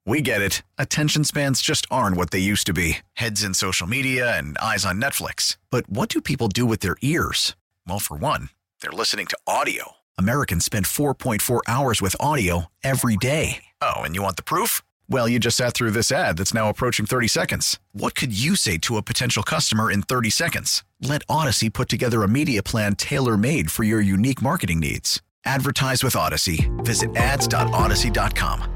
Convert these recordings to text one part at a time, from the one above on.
We get it. Attention spans just aren't what they used to be. Heads in social media and eyes on Netflix. But what do people do with their ears? Well, for one, they're listening to audio. Americans spend 4.4 hours with audio every day. Oh, and you want the proof? Well, you just sat through this ad that's now approaching 30 seconds. What could you say to a potential customer in 30 seconds? Let Odyssey put together a media plan tailor-made for your unique marketing needs. Advertise with Odyssey. Visit ads.odyssey.com.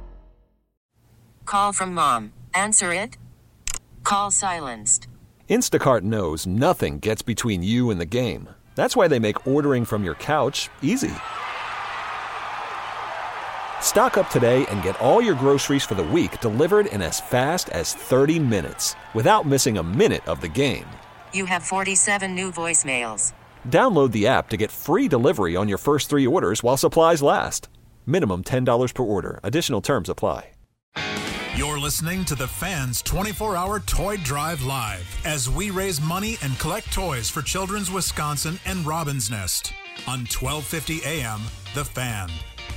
Call from mom. Answer it. Call silenced. Instacart knows nothing gets between you and the game. That's why they make ordering from your couch easy. Stock up today and get all your groceries for the week delivered in as fast as 30 minutes without missing a minute of the game. You have 47 new voicemails. Download the app to get free delivery on your first 3 orders while supplies last. Minimum $10 per order. Additional terms apply. You're listening to the Fans 24-Hour Toy Drive Live as we raise money and collect toys for Children's Wisconsin and Robin's Nest on 1250 AM, The Fan.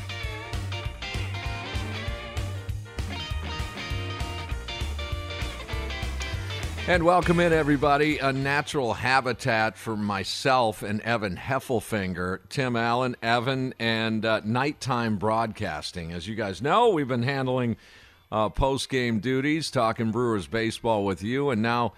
And welcome in, everybody. A natural habitat for myself and Evan Heffelfinger, Tim Allen, Evan, and nighttime broadcasting. As you guys know, we've been handling post-game duties, talking Brewers baseball with you, and now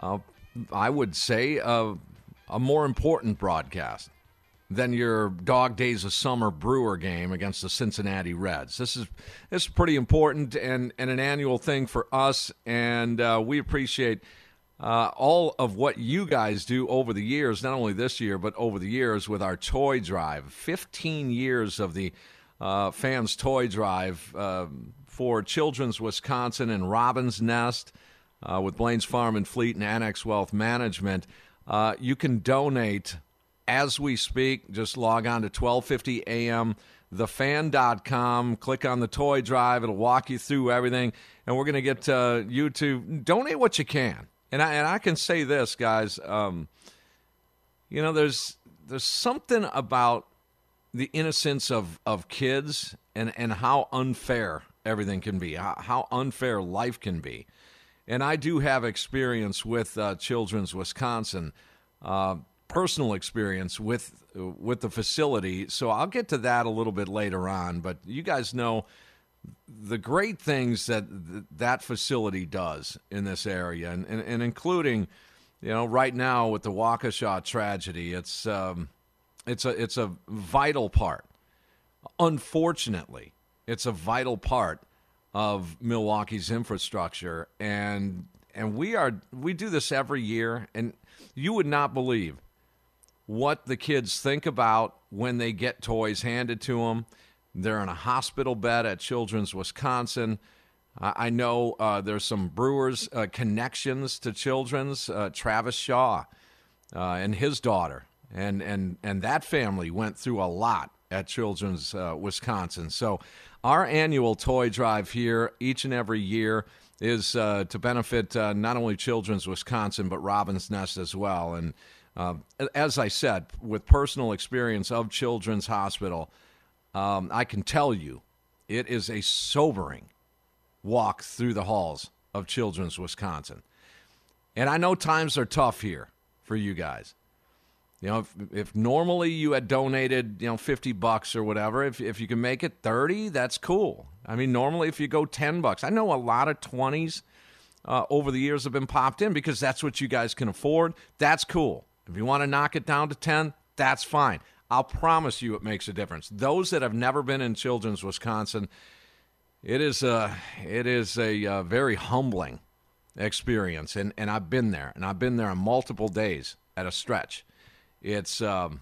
I would say a more important broadcast than your Dog Days of Summer Brewer game against the Cincinnati Reds. This is pretty important and an annual thing for us, and we appreciate all of what you guys do over the years, not only this year, but over the years with our toy drive. 15 years of the Fans Toy Drive for Children's Wisconsin and Robin's Nest with Blaine's Farm and Fleet and Annex Wealth Management. You can donate as we speak. Just log on to 1250am, thefan.com, click on the toy drive. It'll walk you through everything, and we're going to get you to donate what you can. And I can say this, guys, there's something about the innocence of kids and how unfair everything can be, how unfair life can be. And I do have experience with Children's Wisconsin, personal experience with the facility, so I'll get to that a little bit later on. But you guys know the great things that facility does in this area, and including, right now with the Waukesha tragedy, it's a vital part. Unfortunately, it's a vital part of Milwaukee's infrastructure, and we do this every year, and you would not believe what the kids think about when they get toys handed to them. They're in a hospital bed at Children's Wisconsin. I know there's some Brewers connections to Children's. Travis Shaw and his daughter, and that family went through a lot at Children's Wisconsin. So our annual toy drive here each and every year is to benefit not only Children's Wisconsin, but Robin's Nest as well. And as I said, with personal experience of Children's Hospital, I can tell you it is a sobering walk through the halls of Children's Wisconsin. And I know times are tough here for you guys. If normally you had donated, $50 or whatever, if you can make it 30, that's cool. I mean, normally if you go $10, I know a lot of 20s over the years have been popped in because that's what you guys can afford. That's cool. If you want to knock it down to 10, that's fine. I'll promise you it makes a difference. Those that have never been in Children's Wisconsin, it is a very humbling experience, and I've been there, and I've been there on multiple days at a stretch. It's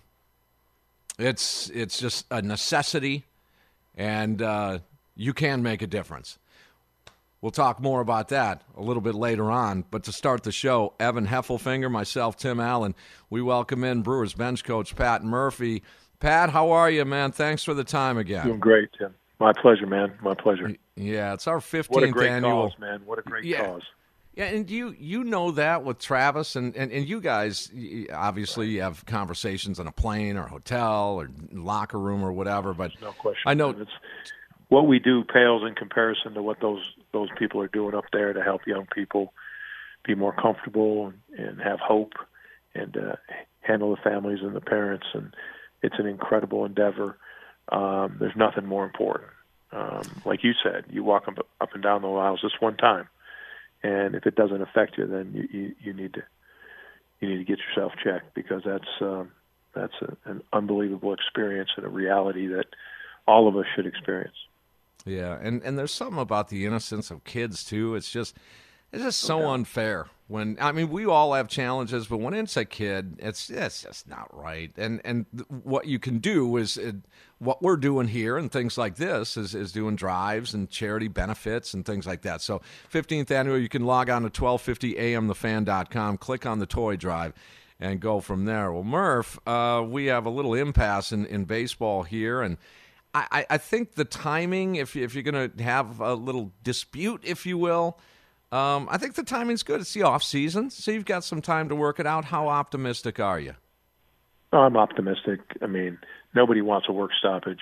just a necessity, and you can make a difference. We'll talk more about that a little bit later on. But to start the show, Evan Heffelfinger, myself, Tim Allen, we welcome in Brewers bench coach Pat Murphy. Pat, how are you, man? Thanks for the time again. Doing great, Tim. My pleasure, man. My pleasure. Yeah, it's our 15th what a great annual. Cause, man. What a great cause. Yeah, and you know that with Travis, and you guys, obviously you have conversations on a plane or hotel or locker room or whatever, but no question. I know what we do pales in comparison to what those people are doing up there to help young people be more comfortable and have hope and handle the families and the parents. And it's an incredible endeavor. There's nothing more important. Like you said, you walk up and down the aisles this one time, and if it doesn't affect you, then you need to get yourself checked, because that's an unbelievable experience and a reality that all of us should experience. Yeah, and there's something about the innocence of kids too. It's just so unfair. When we all have challenges, but when it's a kid, it's just not right. And what you can do is what we're doing here and things like this is doing drives and charity benefits and things like that. So 15th annual, you can log on to 1250amthefan.com, click on the toy drive, and go from there. Well, Murph, we have a little impasse in baseball here, and I think the timing, if you're going to have a little dispute, if you will, I think the timing's good. It's the off season, so you've got some time to work it out. How optimistic are you? I'm optimistic. I mean, nobody wants a work stoppage.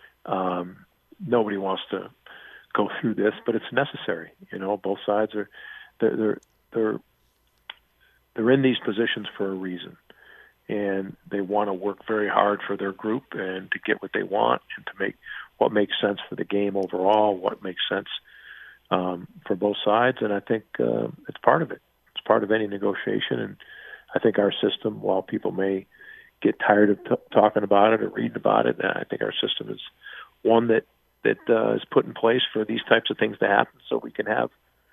Nobody wants to go through this, but it's necessary. Both sides are they're in these positions for a reason, and they want to work very hard for their group and to get what they want and to make what makes sense for the game overall, what makes sense for both sides. And I think it's part of it. It's part of any negotiation. And I think our system, while people may get tired of talking about it or reading about it, I think our system is one that is put in place for these types of things to happen, so we can have,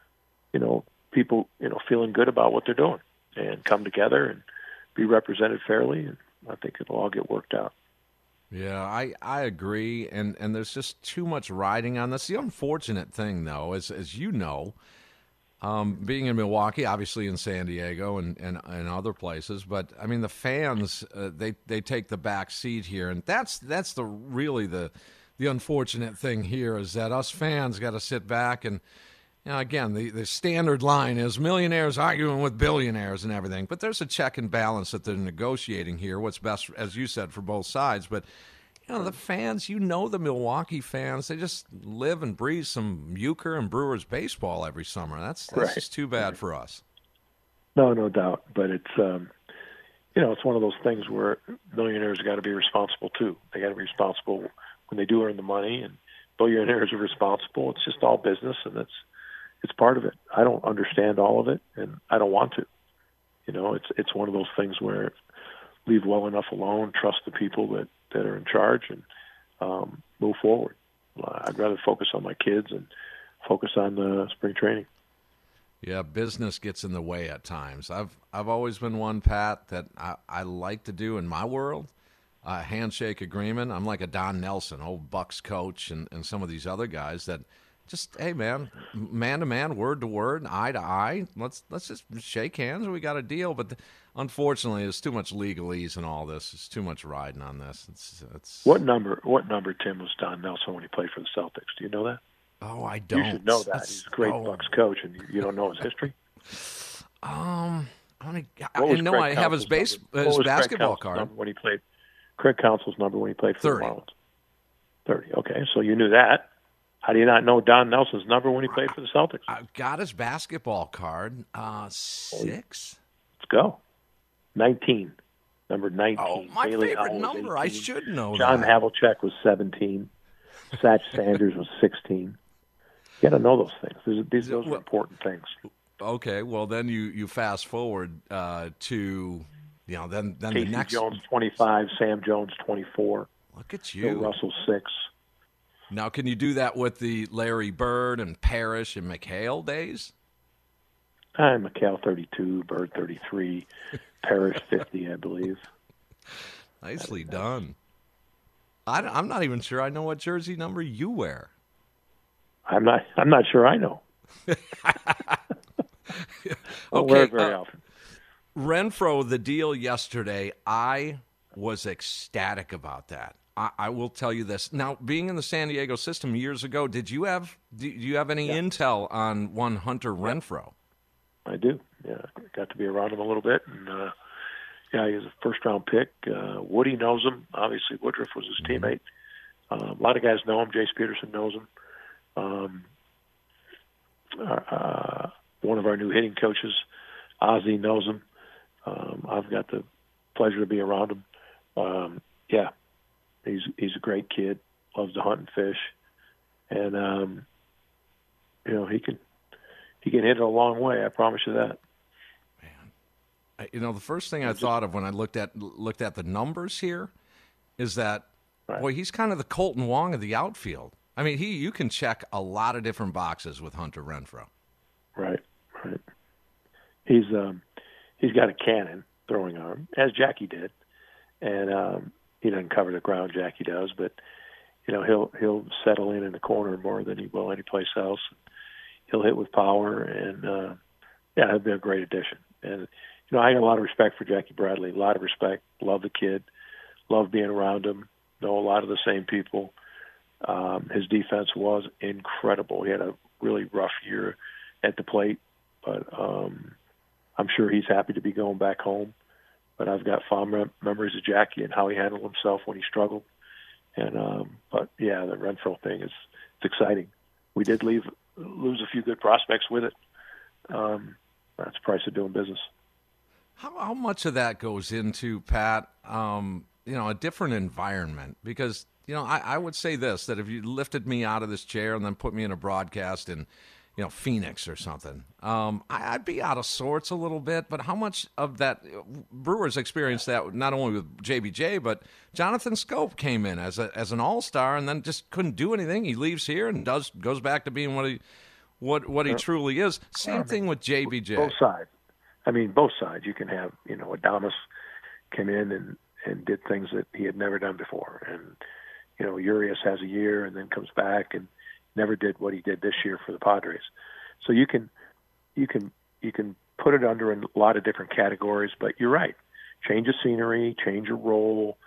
people, feeling good about what they're doing and come together and be represented fairly. And I think it'll all get worked out. Yeah, I agree, and there's just too much riding on this. The unfortunate thing, though, as you know, being in Milwaukee, obviously in San Diego and other places, but the fans they take the back seat here, and that's the unfortunate thing here is that us fans got to sit back and. Again, the standard line is millionaires arguing with billionaires and everything, but there's a check and balance that they're negotiating here, what's best, as you said, for both sides. But, the fans, the Milwaukee fans, they just live and breathe some Euchre and Brewers baseball every summer. That's right. Just too bad for us. No doubt. But it's, it's one of those things where millionaires got to be responsible, too. They got to be responsible when they do earn the money, and billionaires are responsible. It's just all business, and it's part of it. I don't understand all of it, and I don't want to. It's one of those things where leave well enough alone, trust the people that are in charge, and move forward. I'd rather focus on my kids and focus on spring training. Yeah, business gets in the way at times. I've always been one, Pat, that I like to do in my world. Handshake agreement. I'm like a Don Nelson, old Bucks coach, and some of these other guys that just, hey, man to man, word to word, eye to eye. Let's just shake hands and we got a deal. But unfortunately, there's too much legalese in all this. It's too much riding on this. It's What number, Tim, was Don Nelson when he played for the Celtics? Do you know that? Oh, I don't. You should know that. He's a great Bucks coach, and you don't know his history? I have his basketball card. When he played, Craig Counsell's number when he played for 30. the Marlins. 30. Okay, so you knew that. How do you not know Don Nelson's number when he played for the Celtics? I've got his basketball card. 6. Let's go. 19. Number 19. Oh, my Bailey favorite Howell number. 18. I should know John that. Havlicek was 17. Satch Sanders was 16. You got to know those things. Those are important things. Okay, well then you fast forward to then Casey the next. Jones 25, Sam Jones 24. Look at Bill you. Russell 6. Now, can you do that with the Larry Bird and Parrish and McHale days? McHale 32, Bird 33, Parrish 50, I believe. Nicely done. I'm not even sure I know what jersey number you wear. I'm not sure I know. Don't wear it very often. Renfroe, the deal yesterday, I was ecstatic about that. I will tell you this. Now, being in the San Diego system years ago, do you have any intel on one Hunter Renfroe? I do. Yeah, got to be around him a little bit, and he was a first-round pick. Woody knows him. Obviously, Woodruff was his teammate. A lot of guys know him. Jace Peterson knows him. One of our new hitting coaches, Ozzie, knows him. I've got the pleasure to be around him. Yeah, he's a great kid. Loves to hunt and fish, and he can hit it a long way. I promise you that. The first thing I thought of when I looked at the numbers here is that, boy, he's kind of the Colton Wong of the outfield. I mean, you can check a lot of different boxes with Hunter Renfroe. Right. He's got a cannon throwing arm, as Jackie did, and he doesn't cover the ground. Jackie does, but he'll settle in the corner more than he will anyplace else. He'll hit with power, and he'll be a great addition. And I got a lot of respect for Jackie Bradley. A lot of respect. Love the kid. Love being around him. Know a lot of the same people. His defense was incredible. He had a really rough year at the plate, but I'm sure he's happy to be going back home. But I've got fond memories of Jackie and how he handled himself when he struggled. And but yeah, the Renfroe thing it's exciting. We did lose a few good prospects with it. That's the price of doing business. How much of that goes into, Pat, a different environment? Because, I would say this, that if you lifted me out of this chair and then put me in a broadcast in, Phoenix or something, I'd be out of sorts a little bit. But how much of that Brewers experienced that not only with JBJ, but Jonathan Scope came in as an all-star and then just couldn't do anything. He leaves here and goes back to being what he truly is. Same thing with JBJ. Both sides. I mean, both sides. You can have, Adames came in and did things that he had never done before. And, Urias has a year and then comes back and never did what he did this year for the Padres. So you can put it under a lot of different categories, but you're right. Change of scenery, change of role,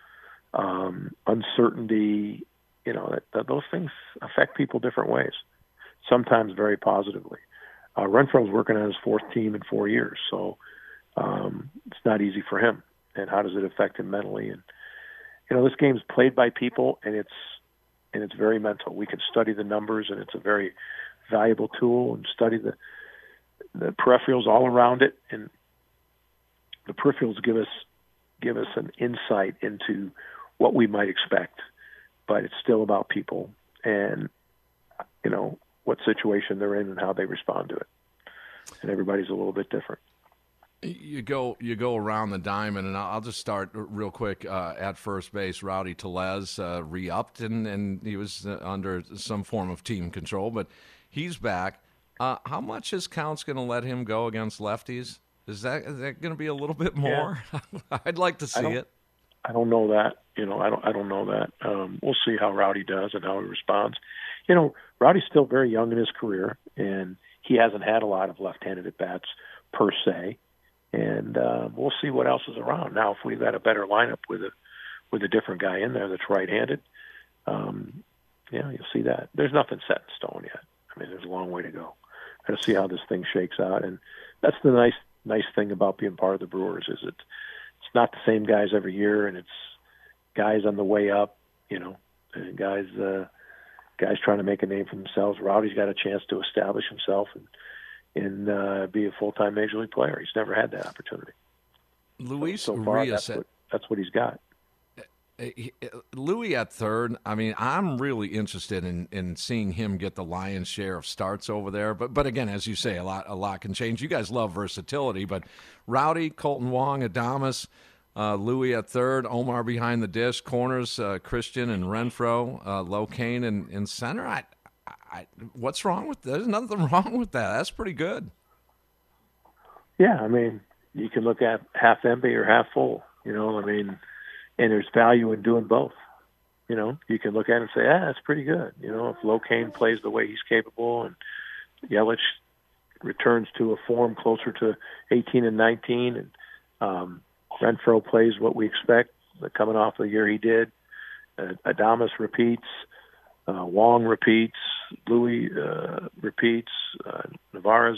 uncertainty, those things affect people different ways, sometimes very positively. Renfroe's working on his fourth team in 4 years, so it's not easy for him. And how does it affect him mentally? And this game's played by people, and it's very mental. We can study the numbers, and it's a very valuable tool, and study the peripherals all around it. And the peripherals give us an insight into what we might expect, but it's still about people and what situation they're in and how they respond to it. And everybody's a little bit different. You go around the diamond, and I'll just start real quick at first base. Rowdy Tellez re-upped, and he was under some form of team control, but he's back. How much is Counts going to let him go against lefties? Is that going to be a little bit more? Yeah. I'd like to see it. I don't know that. I don't know that. We'll see how Rowdy does and how he responds. Rowdy's still very young in his career, and he hasn't had a lot of left-handed at-bats per se. And we'll see what else is around. Now, if we've got a better lineup with a different guy in there that's right-handed, you'll see that. There's nothing set in stone yet. I mean, there's a long way to go. Got to see how this thing shakes out. And that's the nice thing about being part of the Brewers is it's not the same guys every year, and it's guys on the way up, and guys trying to make a name for themselves. Rowdy's got a chance to establish himself and be a full-time major league player. He's never had that opportunity. Luis so far, Urias, that's what he's got. Louis at third, I mean, I'm really interested in seeing him get the lion's share of starts over there. But again, as you say, a lot can change. You guys love versatility, but Rowdy, Colton Wong, Adames, Louis at third, Omar behind the dish, corners, Christian and Renfroe, Locane in center. What's wrong with that? There's nothing wrong with that. That's pretty good. Yeah, I mean, you can look at half empty or half full, and there's value in doing both. You can look at it and say, that's pretty good. If Locane plays the way he's capable and Yelich returns to a form closer to 18 and 19 and Renfroe plays what we expect coming off the year he did, Adames repeats, Wong repeats, Louis repeats, Navarez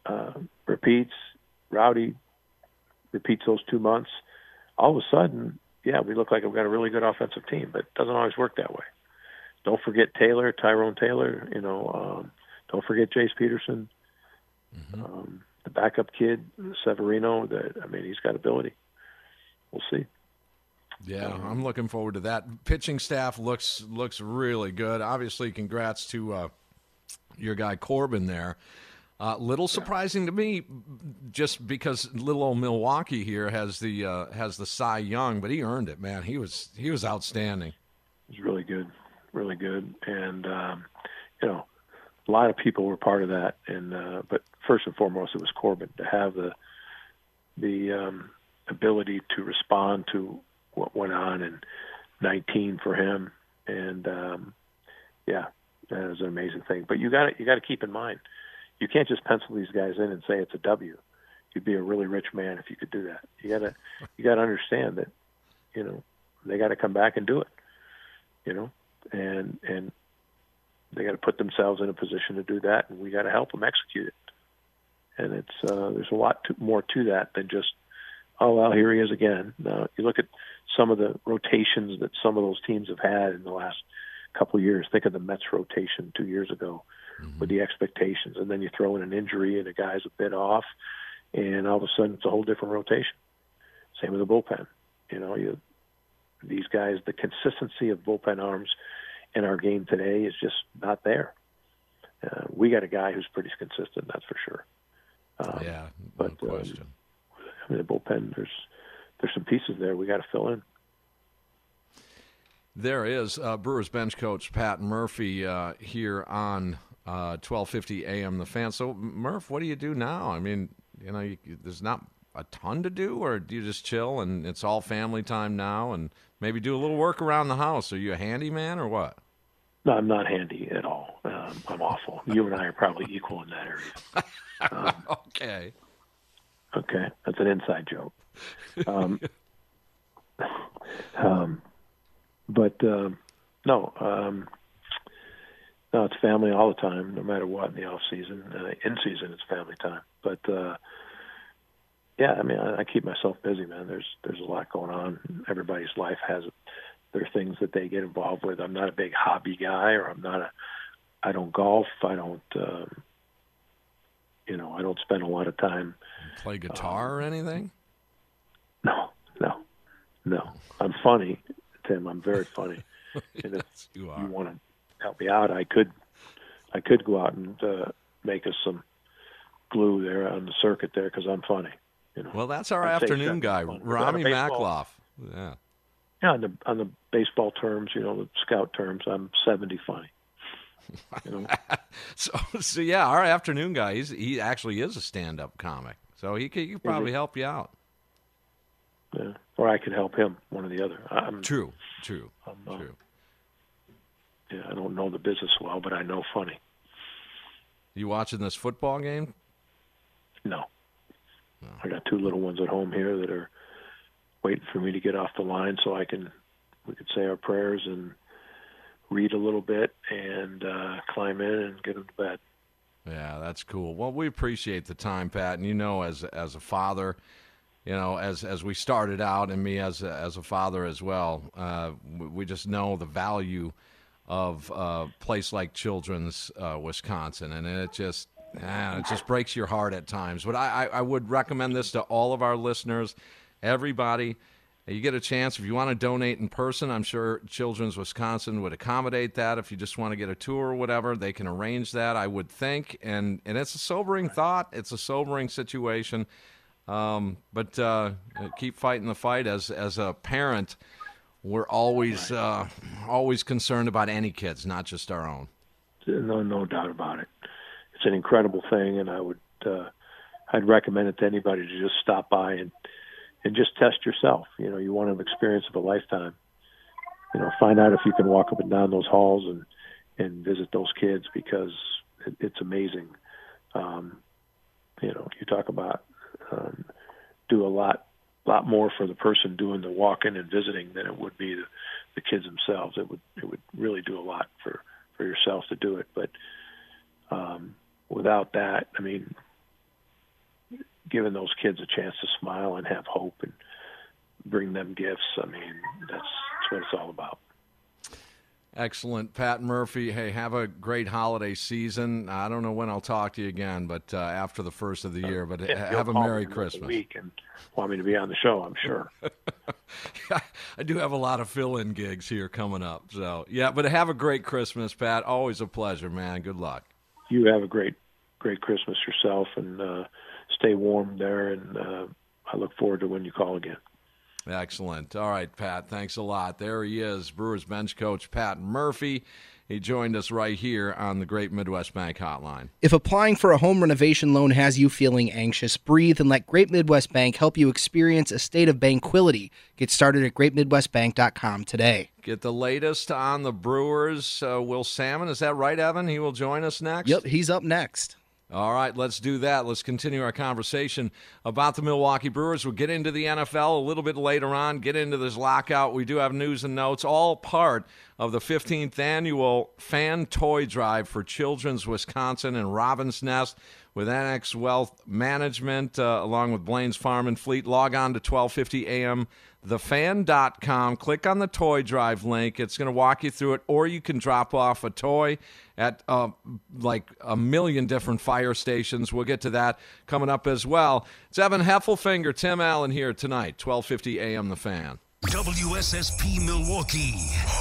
repeats, Rowdy repeats those 2 months. All of a sudden, yeah, we look like we've got a really good offensive team, but it doesn't always work that way. Don't forget Tyrone Taylor. Don't forget Jace Peterson, the backup kid Severino. He's got ability. We'll see. Yeah, I'm looking forward to that. Pitching staff looks really good. Obviously, congrats to your guy Corbin there. Little surprising to me, just because little old Milwaukee here has the Cy Young, but he earned it, man. He was outstanding. He was really good, and a lot of people were part of that. And but first and foremost, it was Corbin to have the ability to respond to what went on in 19 for him, and that was an amazing thing. But you got to keep in mind, you can't just pencil these guys in and say it's a W. You'd be a really rich man if you could do that. You got to understand that, they got to come back and do it, and they got to put themselves in a position to do that, and we got to help them execute it. And it's there's a lot more to that than just, oh, well, here he is again. Now, you look at some of the rotations that some of those teams have had in the last couple of years. Think of the Mets rotation 2 years ago with the expectations, and then you throw in an injury and a guy's a bit off, and all of a sudden it's a whole different rotation. Same with the bullpen. These guys, the consistency of bullpen arms in our game today is just not there. We got a guy who's pretty consistent, that's for sure. No question. The bullpen, there's some pieces there we got to fill in. There is Brewers bench coach Pat Murphy here on 1250 AM The Fan. So, Murph, what do you do now? I mean, there's not a ton to do, or do you just chill and it's all family time now and maybe do a little work around the house? Are you a handyman or what? No, I'm not handy at all. I'm awful. You and I are probably equal in that area. Okay. Okay, that's an inside joke. No, it's family all the time, no matter what in the off season. In season, it's family time. But I keep myself busy, man. There's a lot going on. Everybody's life has their things that they get involved with. I'm not a big hobby guy, or I don't golf. I don't. I don't spend a lot of time. Play guitar or anything? No. I'm funny, Tim. I'm very funny. And if you want to help me out, I could go out and make us some glue there on the circuit there because I'm funny. Well, that's our afternoon guy, Rami Makloff. Yeah. Yeah, on the baseball terms, the scout terms, I'm 70 funny. So yeah, our afternoon guy, he actually is a stand-up comic, so he could probably help you out. Yeah, or I could help him, one or the other. True. Yeah, I don't know the business well, but I know funny. You watching this football game? No. I got two little ones at home here that are waiting for me to get off the line so we could say our prayers and read a little bit and climb in and get them to bed. Yeah, that's cool. Well, we appreciate the time, Pat, and as a father, as we started out, and me as a father as well, we just know the value of a place like Children's Wisconsin, and it just breaks your heart at times. But I would recommend this to all of our listeners, everybody. You get a chance, if you want to donate in person, I'm sure Children's Wisconsin would accommodate that. If you just want to get a tour or whatever, they can arrange that, I would think. And it's a sobering thought. It's a sobering situation. But keep fighting the fight. As a parent, we're always concerned about any kids, not just our own. No doubt about it. It's an incredible thing, and I'd recommend it to anybody to just stop by and just test yourself. You want an experience of a lifetime. Find out if you can walk up and down those halls and visit those kids, because it's amazing. You talk about do a lot more for the person doing the walking and visiting than it would be the kids themselves. It would really do a lot for yourself to do it. But without that, giving those kids a chance to smile and have hope and bring them gifts. I mean, that's what it's all about. Excellent. Pat Murphy, hey, have a great holiday season. I don't know when I'll talk to you again, but after the first of the year. But have a Merry Christmas. Week and want me to be on the show, I'm sure. I do have a lot of fill-in gigs here coming up. So, yeah, but have a great Christmas, Pat. Always a pleasure, man. Good luck. You have a great Christmas yourself, and stay warm there, and I look forward to when you call again. Excellent. All right, Pat, thanks a lot. There he is, Brewers bench coach Pat Murphy. He joined us right here on the Great Midwest Bank Hotline. If applying for a home renovation loan has you feeling anxious, breathe and let Great Midwest Bank help you experience a state of banquility. Get started at greatmidwestbank.com today. Get the latest on the Brewers. Will Salmon, is that right, Evan? He will join us next? Yep, he's up next. All right, let's do that. Let's continue our conversation about the Milwaukee Brewers. We'll get into the NFL a little bit later on, get into this lockout. We do have news and notes, all part of the 15th annual Fan Toy Drive for Children's Wisconsin and Robin's Nest with NX Wealth Management, along with Blaine's Farm and Fleet. Log on to 1250am. thefan.com. Click on the Toy Drive link. It's going to walk you through it, or you can drop off a toy at like a million different fire stations. We'll get to that coming up as well. It's Evan Heffelfinger, Tim Allen here tonight, 1250 AM The Fan. WSSP Milwaukee.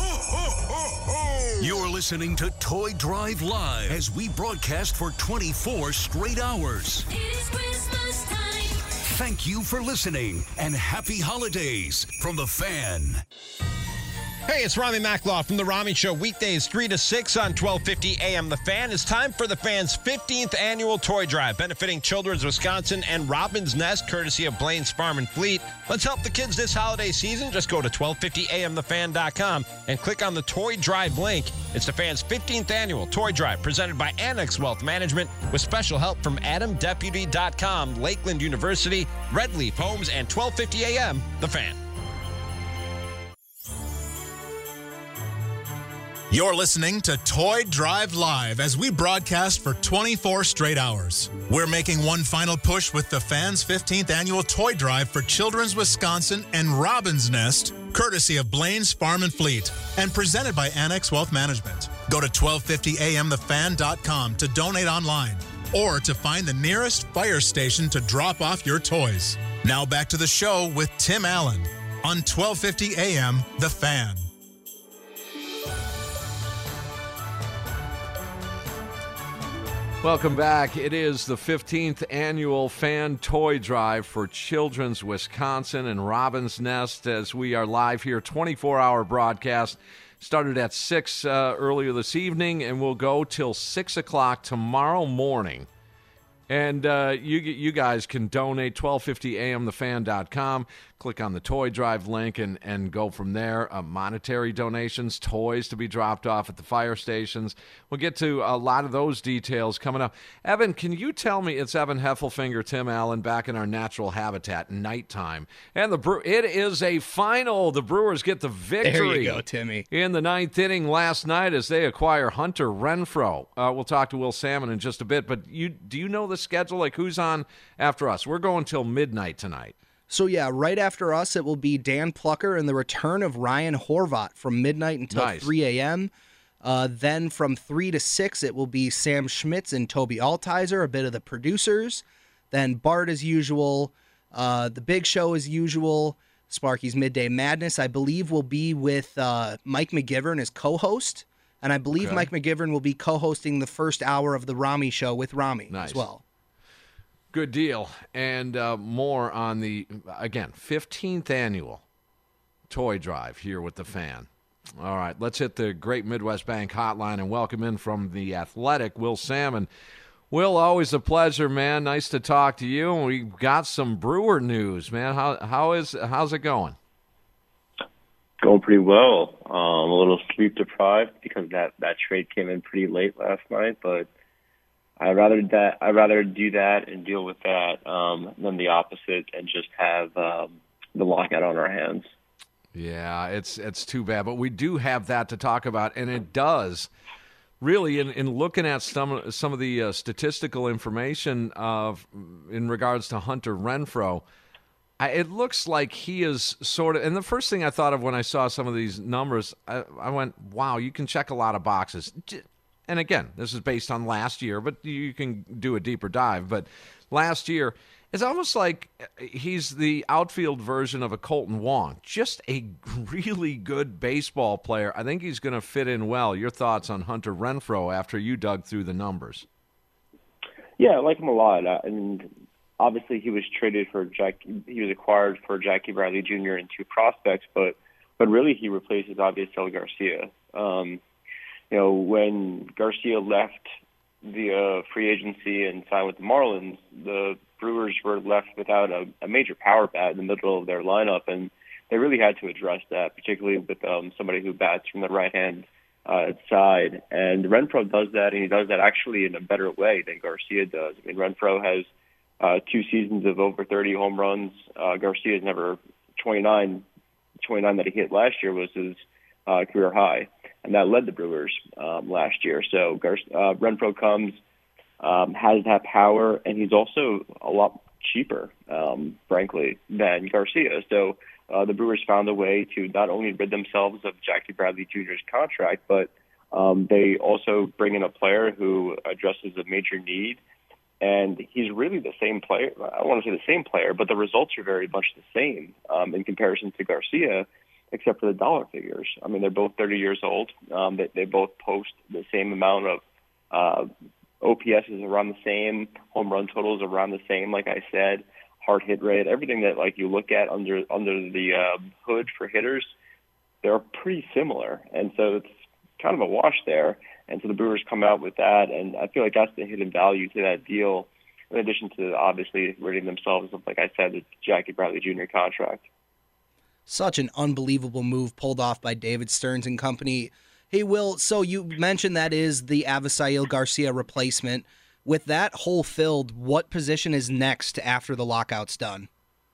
You're listening to Toy Drive Live as we broadcast for 24 straight hours. It is Christmas time. Thank you for listening, and happy holidays from The Fan. Hey, it's Rami Makhlouf from The Rami Show, weekdays 3 to 6 on 1250 AM The Fan. It's time for The Fan's 15th annual toy drive, benefiting Children's Wisconsin and Robin's Nest, courtesy of Blaine's Farm and Fleet. Let's help the kids this holiday season. Just go to 1250amthefan.com and click on the Toy Drive link. It's The Fan's 15th annual toy drive, presented by Annex Wealth Management, with special help from AdamDeputy.com, Lakeland University, Red Leaf Homes, and 1250 AM The Fan. You're listening to Toy Drive Live as we broadcast for 24 straight hours. We're making one final push with the Fan's 15th annual Toy Drive for Children's Wisconsin and Robin's Nest, courtesy of Blaine's Farm and Fleet, and presented by Annex Wealth Management. Go to 1250amthefan.com to donate online or to find the nearest fire station to drop off your toys. Now back to the show with Tim Allen on 1250 AM The Fan. Welcome back. It is the 15th annual Fan Toy Drive for Children's Wisconsin and Robin's Nest, as we are live here, 24-hour broadcast. Started at 6 earlier this evening, and will go till 6 o'clock tomorrow morning. And you guys can donate, 1250amthefan.com. Click on the Toy Drive link and go from there. Monetary donations, toys to be dropped off at the fire stations. We'll get to a lot of those details coming up. Evan, can you tell me, it's Evan Heffelfinger, Tim Allen, back in our natural habitat, nighttime. And it is a final. The Brewers get the victory. There you go, Timmy. In the ninth inning last night as they acquire Hunter Renfroe. We'll talk to Will Salmon in just a bit, but do you know the schedule? Like, who's on after us? We're going till midnight tonight. So, yeah, right after us, it will be Dan Plucker and the return of Ryan Horvat from midnight until 3 a.m. Then from 3 to 6, it will be Sam Schmitz and Toby Altizer, a bit of the producers. Then Bart as usual, The Big Show as usual, Sparky's Midday Madness, I believe, will be with Mike McGivern as co-host. And I believe Mike McGivern will be co-hosting the first hour of the Rami Show with Rami as well. Good deal. And more on the, again, 15th annual toy drive here with the Fan. All right, let's hit the Great Midwest Bank hotline and welcome in from The Athletic, Will Salmon. Will, always a pleasure, man. Nice to talk to you. And we've got some Brewer news, man. How's it going? Going pretty well. A little sleep deprived because that trade came in pretty late last night, but I'd rather do that and deal with that than the opposite and just have the lockout on our hands. Yeah, it's too bad, but we do have that to talk about, and it does really in looking at some of the statistical information in regards to Hunter Renfroe. It looks like he is sort of, and the first thing I thought of when I saw some of these numbers, I went, wow, you can check a lot of boxes. And again, this is based on last year, but you can do a deeper dive. But last year, it's almost like he's the outfield version of a Colton Wong, just a really good baseball player. I think he's going to fit in well. Your thoughts on Hunter Renfroe after you dug through the numbers? Yeah, I like him a lot. And obviously, he was acquired for Jackie Bradley Jr. and 2 prospects, but really he replaces Avisail Garcia. When Garcia left the free agency and signed with the Marlins, the Brewers were left without a major power bat in the middle of their lineup, and they really had to address that, particularly with somebody who bats from the right-hand side. And Renfroe does that, and he does that actually in a better way than Garcia does. I mean, Renfroe has 2 seasons of over 30 home runs. Garcia's never 29 that he hit last year was his career high, and that led the Brewers last year. So Renfroe comes, has that power, and he's also a lot cheaper, frankly, than Garcia. So the Brewers found a way to not only rid themselves of Jackie Bradley Jr.'s contract, but they also bring in a player who addresses a major need. And he's really the same player. I don't want to say the same player, but the results are very much the same in comparison to Garcia, except for the dollar figures. I mean, they're both 30 years old. They both post the same amount of OPS is around the same, home run totals around the same, like I said, hard hit rate, everything that like you look at under the hood for hitters, they're pretty similar. And so it's kind of a wash there. And so the Brewers come out with that, and I feel like that's the hidden value to that deal, in addition to obviously ridding themselves of, like I said, the Jackie Bradley Jr. contract. Such an unbelievable move pulled off by David Stearns and company. Hey, Will, so you mentioned that is the Avisail Garcia replacement. With that hole filled, what position is next after the lockout's done?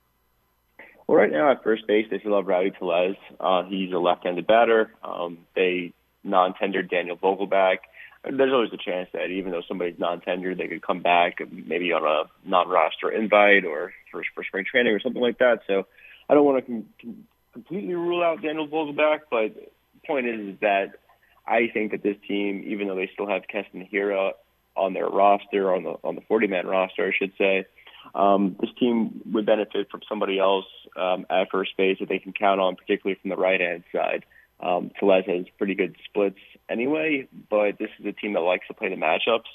Well, right now at first base, they still have Rowdy Tellez. He's a left-handed batter. They non-tendered Daniel Vogelbach. There's always a chance that even though somebody's non-tendered, they could come back maybe on a non-roster invite or for spring training or something like that. So I don't want to completely rule out Daniel Vogelbach, but the point is that I think that this team, even though they still have Keston Hiura on their roster, on the 40-man roster, I should say, this team would benefit from somebody else at first base that they can count on, particularly from the right-hand side. Tellez has pretty good splits anyway, but this is a team that likes to play the matchups.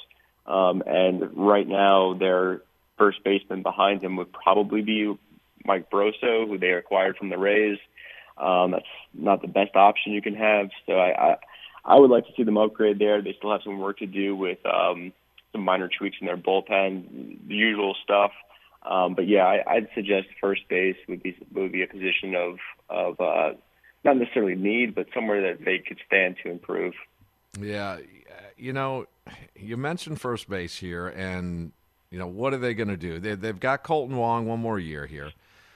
And right now, their first baseman behind him would probably be Mike Brosso, who they acquired from the Rays. That's not the best option you can have. So I would like to see them upgrade there. They still have some work to do with some minor tweaks in their bullpen, the usual stuff. But yeah, I'd suggest first base would be a position of not necessarily need, but somewhere that they could stand to improve. Yeah, you mentioned first base here, and what are they going to do? They've got Colton Wong one more year here.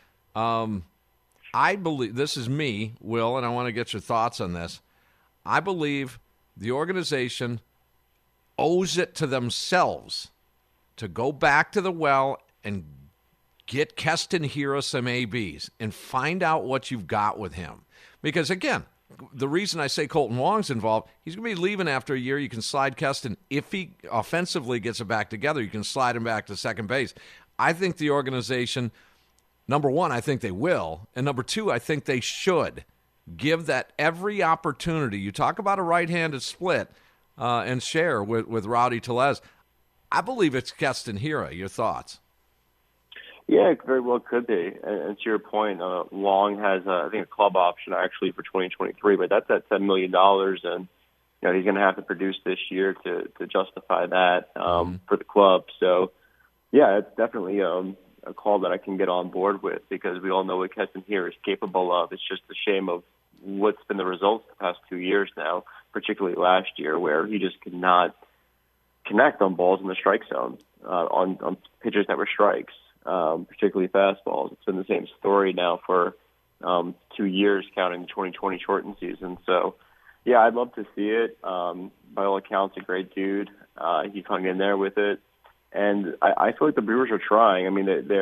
I believe, this is me, Will, and I want to get your thoughts on this. I believe the organization owes it to themselves to go back to the well and get Keston Hiura some ABs and find out what you've got with him. Because, again, the reason I say Colton Wong's involved, he's going to be leaving after a year. You can slide Keston. If he offensively gets it back together, you can slide him back to second base. I think the organization, number one, I think they will. And number two, I think they should give that every opportunity. You talk about a right-handed split and share with Rowdy Tellez. I believe it's Keston Hiura. Your thoughts? Yeah, it very well could be. And to your point, Long has, I think, a club option actually for 2023, but that's at $10 million, and he's going to have to produce this year to justify that for the club. So, yeah, it's definitely a call that I can get on board with because we all know what Keston Hiura is capable of. It's just a shame of what's been the results the past 2 years now, particularly last year, where he just could not connect on balls in the strike zone, on pitches that were strikes. Particularly fastballs. It's been the same story now for 2 years, counting the 2020 shortened season. So, yeah, I'd love to see it. By all accounts, a great dude. He hung in there with it. And I feel like the Brewers are trying. I mean, they're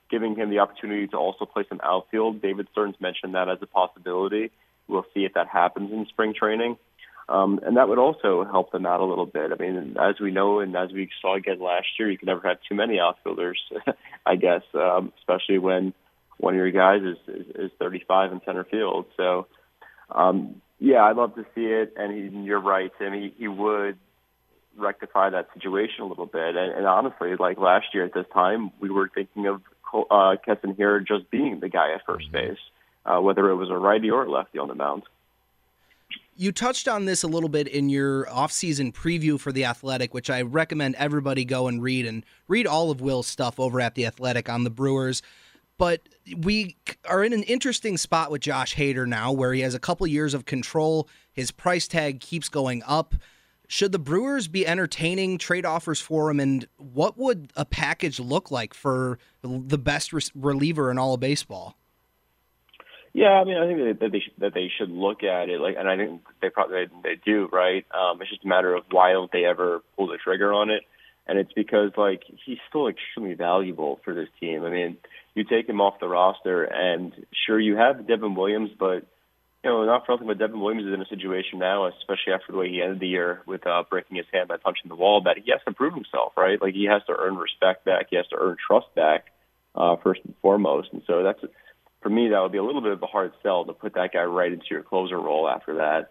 giving him the opportunity to also play some outfield. David Stearns mentioned that as a possibility. We'll see if that happens in spring training. And that would also help them out a little bit. I mean, as we know and as we saw again last year, you can never have too many outfielders, I guess, especially when one of your guys is 35 in center field. So, yeah, I'd love to see it. And you're right, Tim. He would rectify that situation a little bit. And honestly, like last year at this time, we were thinking of Keston Hiura just being the guy at first base, whether it was a righty or a lefty on the mound. You touched on this a little bit in your offseason preview for The Athletic, which I recommend everybody go and read all of Will's stuff over at The Athletic on the Brewers. But we are in an interesting spot with Josh Hader now, where he has a couple years of control. His price tag keeps going up. Should the Brewers be entertaining trade offers for him, and what would a package look like for the best reliever in all of baseball? Yeah, I mean, I think that they should look at it, and I think they do, right? It's just a matter of why don't they ever pull the trigger on it, and it's because he's still extremely valuable for this team. I mean, you take him off the roster, and sure, you have Devin Williams, but not for nothing, but Devin Williams is in a situation now, especially after the way he ended the year with breaking his hand by punching the wall, that he has to prove himself, right? Like he has to earn respect back, he has to earn trust back, first and foremost, and so that's. For me, that would be a little bit of a hard sell to put that guy right into your closer role after that.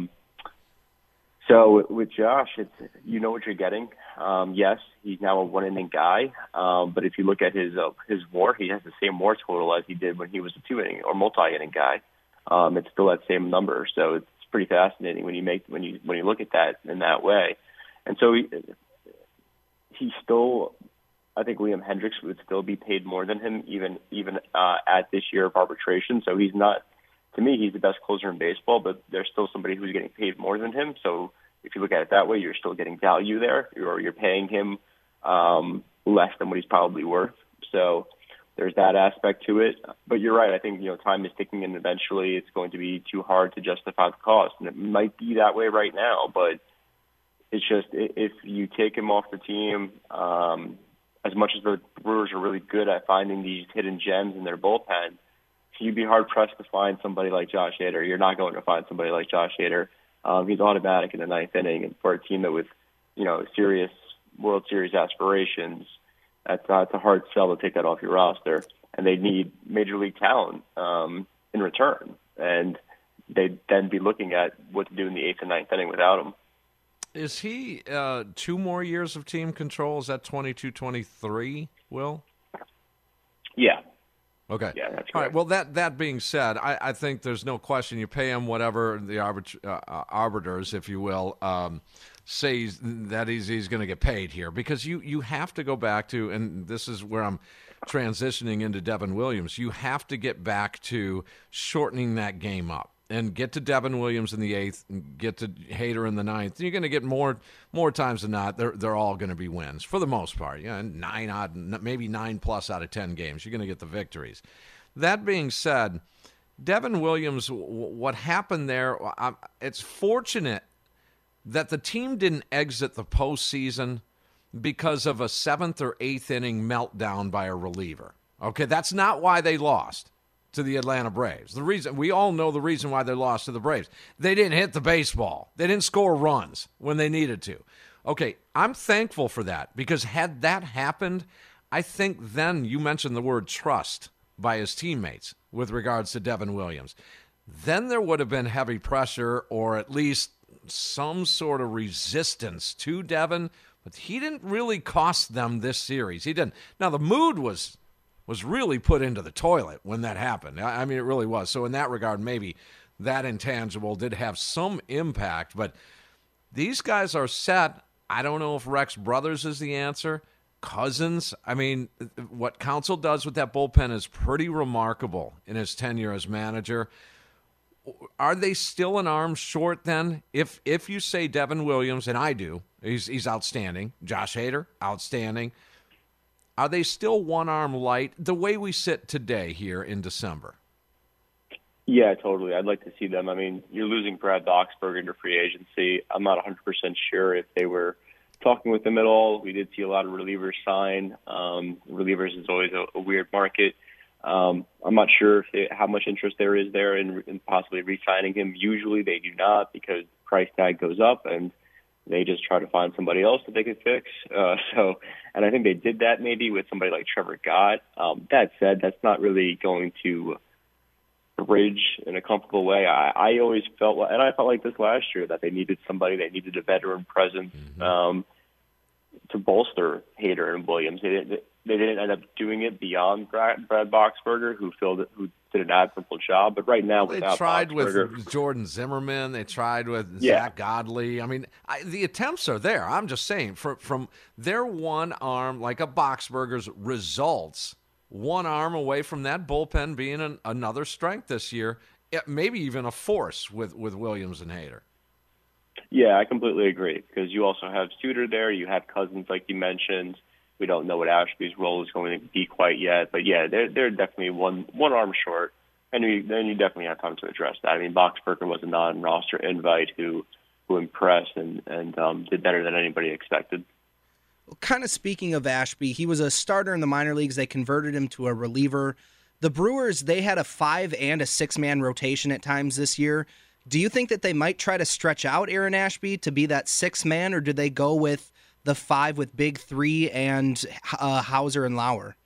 So with Josh, it's what you're getting. Yes, he's now a one-inning guy, but if you look at his WAR, he has the same WAR total as he did when he was a two-inning or multi-inning guy. It's still that same number, so it's pretty fascinating when you look at that in that way. And so he's still. I think Liam Hendriks would still be paid more than him, even at this year of arbitration. So he's not, to me, he's the best closer in baseball, but there's still somebody who's getting paid more than him. So if you look at it that way, you're still getting value there, or you're paying him less than what he's probably worth. So there's that aspect to it. But you're right. I think time is ticking, and eventually it's going to be too hard to justify the cost, and it might be that way right now. But it's just if you take him off the team. As much as the Brewers are really good at finding these hidden gems in their bullpen, you'd be hard-pressed to find somebody like Josh Hader. You're not going to find somebody like Josh Hader. He's automatic in the ninth inning, and for a team that with, serious World Series aspirations, that's a hard sell to take that off your roster. And they need major league talent in return, and they'd then be looking at what to do in the eighth and ninth inning without him. Is he 2 more years of team control? Is that 22-23, Will? Yeah. Okay. Yeah, that's correct. All right. Well, that being said, I think there's no question you pay him whatever the arbiters, if you will, say that he's going to get paid here. Because you have to go back to, and this is where I'm transitioning into Devin Williams, you have to get back to shortening that game up. And get to Devin Williams in the eighth, and get to Hader in the ninth. You're going to get more times than not. They're all going to be wins for the most part. Yeah, 9+ out of 10 games. You're going to get the victories. That being said, Devin Williams, what happened there? It's fortunate that the team didn't exit the postseason because of a 7th or 8th inning meltdown by a reliever. Okay, that's not why they lost to the Atlanta Braves. We all know the reason why they lost to the Braves. They didn't hit the baseball. They didn't score runs when they needed to. Okay, I'm thankful for that, because had that happened, I think then you mentioned the word trust by his teammates with regards to Devin Williams. Then there would have been heavy pressure, or at least some sort of resistance to Devin, but he didn't really cost them this series. He didn't. Now, the mood was really put into the toilet when that happened. I mean, it really was. So in that regard, maybe that intangible did have some impact. But these guys are set. I don't know if Rex Brothers is the answer. Cousins. I mean, what Counsell does with that bullpen is pretty remarkable in his tenure as manager. Are they still an arm short then? If you say Devin Williams, and I do, he's outstanding. Josh Hader, outstanding. Are they still one arm light the way we sit today here in December? Yeah, totally. I'd like to see them. I mean, you're losing Brad Boxberger into free agency. I'm not 100% sure if they were talking with them at all. We did see a lot of relievers sign. Relievers is always a weird market. I'm not sure how much interest there is there in possibly re-signing him. Usually they do not, because the price tag goes up and they just try to find somebody else that they could fix. And I think they did that maybe with somebody like Trevor Gott. That said, that's not really going to bridge in a comfortable way. I always felt, and I felt like this last year, that they needed somebody, they needed a veteran presence to bolster Hader and Williams. They didn't end up doing it beyond Brad Boxberger, who did an admirable job. But right now, they tried with Jordan Zimmerman. They tried with Zach Godley. I mean, the attempts are there. I'm just saying, from their one arm, like a Boxberger's results, one arm away from that bullpen being another strength this year, maybe even a force with Williams and Hader. Yeah, I completely agree, because you also have Suter there. You have Cousins, like you mentioned. We don't know what Ashby's role is going to be quite yet. But, yeah, they're definitely one arm short, and then you definitely have time to address that. I mean, Boxberger was a non-roster invite who impressed and did better than anybody expected. Kind of speaking of Ashby, he was a starter in the minor leagues. They converted him to a reliever. The Brewers, they had a 5- and a 6-man rotation at times this year. Do you think that they might try to stretch out Aaron Ashby to be that 6-man, or do they go with the 5 with Big 3 and Hauser and Lauer?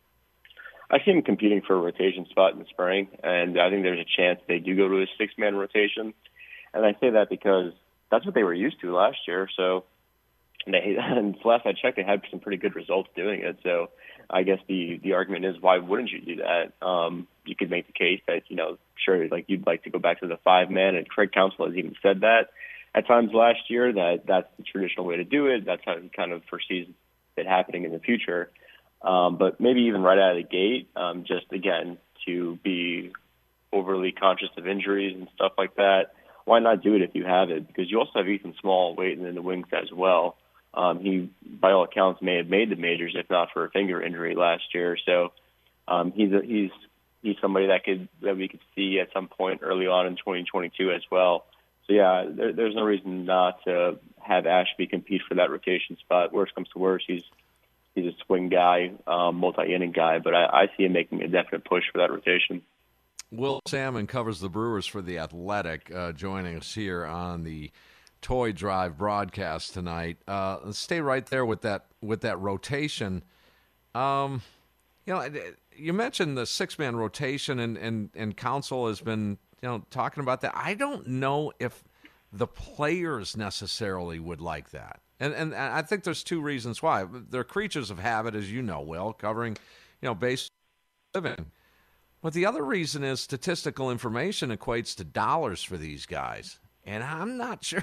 I see him competing for a rotation spot in the spring, and I think there's a chance they do go to a 6-man rotation. And I say that because that's what they were used to last year. So, and last I checked, they had some pretty good results doing it. So I guess the argument is, why wouldn't you do that? You could make the case that, sure, like you'd like to go back to the 5-man, and Craig Counsell has even said that at times last year, that's the traditional way to do it. That's how he kind of foresees it happening in the future. But maybe even right out of the gate, just, again, to be overly conscious of injuries and stuff like that, why not do it if you have it? Because you also have Ethan Small waiting in the wings as well. He, by all accounts, may have made the majors, if not for a finger injury last year. So he's somebody that we could see at some point early on in 2022 as well. So yeah, there's no reason not to have Ashby compete for that rotation spot. Worst comes to worst, he's a swing guy, multi-inning guy, but I see him making a definite push for that rotation. Will Salmon covers the Brewers for The Athletic, joining us here on the Toy Drive broadcast tonight. Let's stay right there with that rotation. You mentioned the 6-man rotation, and Counsell has been talking about that. I don't know if the players necessarily would like that, and I think there's two reasons why. They're creatures of habit, as you know, Will, covering base living. But the other reason is statistical information equates to dollars for these guys. And I'm not sure,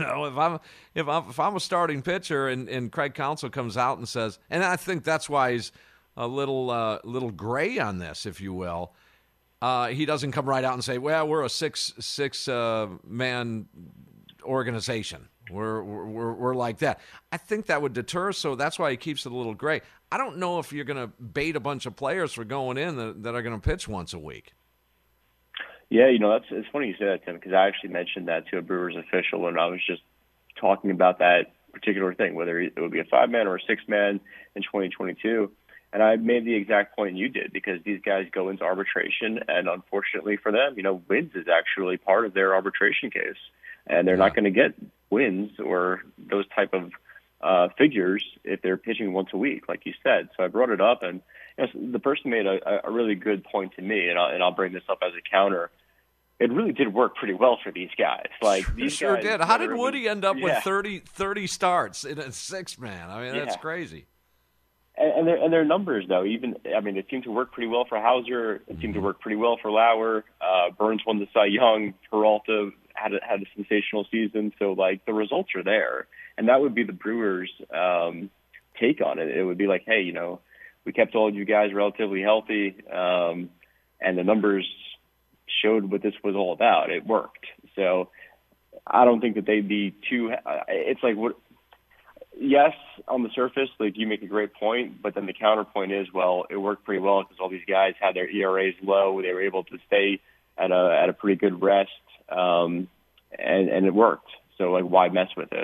if I'm a starting pitcher and Craig Counsell comes out and says, and I think that's why he's a little gray on this, if you will. He doesn't come right out and say, "Well, we're a six man organization. We're like that." I think that would deter, so that's why he keeps it a little gray. I don't know if you're going to bait a bunch of players for going in that are going to pitch once a week. Yeah, it's funny you say that, Tim, because I actually mentioned that to a Brewers official when I was just talking about that particular thing, whether it would be a 5-man or a 6-man in 2022. And I made the exact point you did, because these guys go into arbitration, and unfortunately for them, wins is actually part of their arbitration case. And they're not going to get wins or those type of figures if they're pitching once a week, like you said. So I brought it up, and the person made a really good point to me, and I'll bring this up as a counter. It really did work pretty well for these guys. Like these sure guys did. How did Woody end up with 30 starts in a 6-man? I mean, that's crazy. And their numbers, though, it seemed to work pretty well for Hauser. It seemed to work pretty well for Lauer. Burns won the Cy Young. Peralta had a sensational season. So, the results are there. And that would be the Brewers' take on it. It would be like, hey, we kept all of you guys relatively healthy, and the numbers showed what this was all about. It worked. So I don't think that they'd be too it's like what. Yes, on the surface, you make a great point, but then the counterpoint is, well, it worked pretty well because all these guys had their ERAs low. They were able to stay at a pretty good rest, and it worked. So, why mess with it?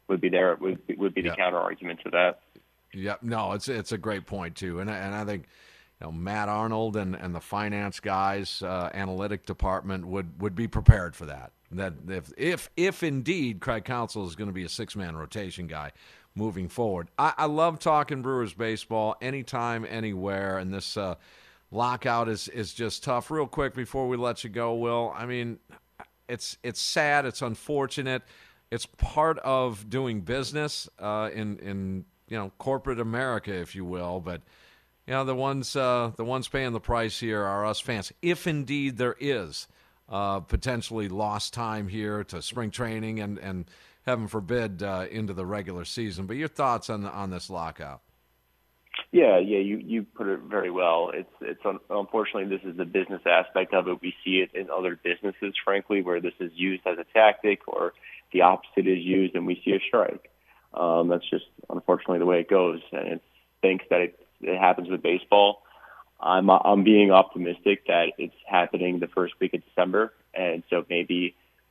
would be the counter argument to that. Yeah, no, it's a great point too, and I think Matt Arnold and the finance guys, analytic department would be prepared for that. That if indeed Craig Counsell is going to be a 6-man rotation guy moving forward. I love talking Brewers baseball anytime, anywhere, and this lockout is just tough. Real quick before we let you go, Will, I mean, it's sad, it's unfortunate. It's part of doing business in corporate America, if you will. But the ones paying the price here are us fans. If indeed there is potentially lost time here to spring training and heaven forbid into the regular season. But your thoughts on this lockout? Yeah, you put it very well. It's unfortunately, this is the business aspect of it. We see it in other businesses, frankly, where this is used as a tactic or the opposite is used, and we see a strike. That's just unfortunately the way it goes, and it stinks that it happens with baseball. I'm being optimistic that it's happening the first week of December, and so maybe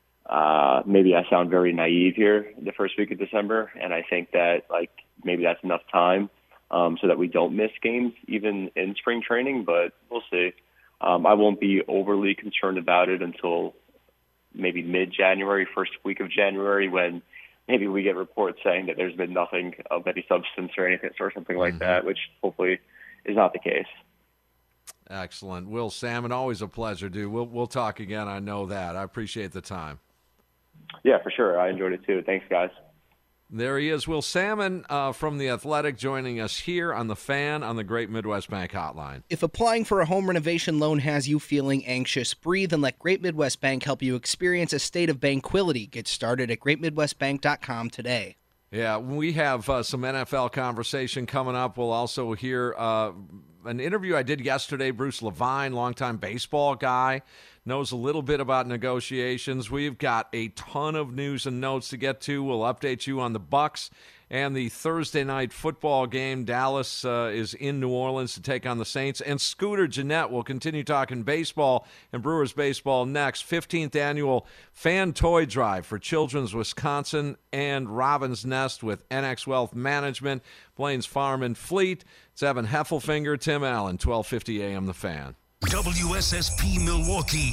I sound very naive here the first week of December, and I think that maybe that's enough time so that we don't miss games even in spring training, but we'll see. I won't be overly concerned about it until maybe mid-January, first week of January, when maybe we get reports saying that there's been nothing of any substance or anything or something like that, which hopefully is not the case. Excellent. Will Sammon, always a pleasure, dude. We'll talk again. I know that. I appreciate the time. Yeah, for sure. I enjoyed it too. Thanks, guys. There he is, Will Sammon from The Athletic, joining us here on The Fan on the Great Midwest Bank Hotline. If applying for a home renovation loan has you feeling anxious, breathe and let Great Midwest Bank help you experience a state of banquility. Get started at greatmidwestbank.com today. Yeah, we have some NFL conversation coming up. We'll also hear an interview I did yesterday. Bruce Levine, longtime baseball guy, knows a little bit about negotiations. We've got a ton of news and notes to get to. We'll update you on the Bucs and the Thursday night football game. Dallas is in New Orleans to take on the Saints. And Scooter Gennett will continue talking baseball and Brewers baseball next. 15th annual Fan Toy Drive for Children's Wisconsin and Robin's Nest with NX Wealth Management, Blaine's Farm and Fleet. It's Evan Heffelfinger, Tim Allen, 1250 AM The Fan. WSSP Milwaukee.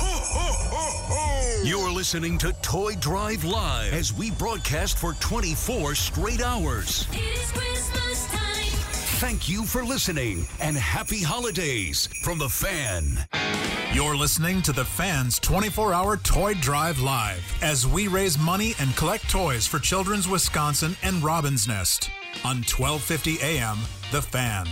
You're listening to Toy Drive Live as we broadcast for 24 straight hours. It is Christmas time. Thank you for listening and happy holidays from The Fan. You're listening to The Fan's 24-hour Toy Drive Live as we raise money and collect toys for Children's Wisconsin and Robin's Nest on 1250 AM The Fan.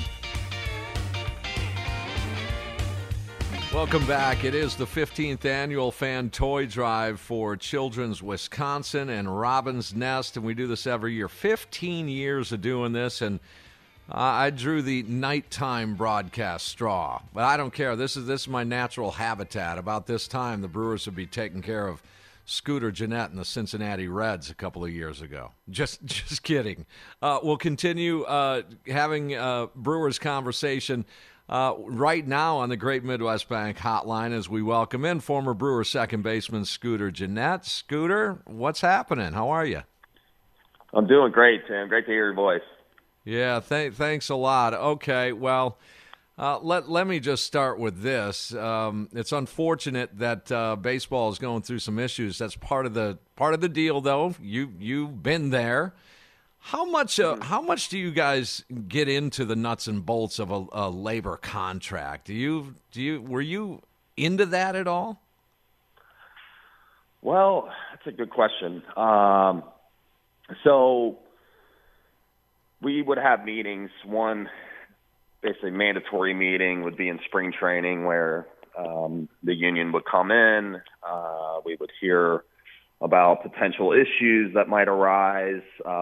Welcome back. It is the 15th annual Fan Toy Drive for Children's Wisconsin and Robin's Nest, and we do this every year. 15 years of doing this, and I drew the nighttime broadcast straw. But I don't care. This is my natural habitat. About this time, the Brewers would be taking care of Scooter Gennett and the Cincinnati Reds a couple of years ago. Just kidding. We'll continue having Brewers conversation right now on the Great Midwest Bank Hotline as we welcome in former Brewers second baseman Scooter Gennett. Scooter, what's happening? How are you? I'm doing great, Tim. Great to hear your voice. Yeah, thanks a lot. Okay, well, let me just start with this. It's unfortunate that baseball is going through some issues. That's part of the deal, though. You've been there. How much do you guys get into the nuts and bolts of a labor contract? Were you into that at all? Well, that's a good question. So we would have meetings. One, basically mandatory meeting would be in spring training where the union would come in. We would hear about potential issues that might arise.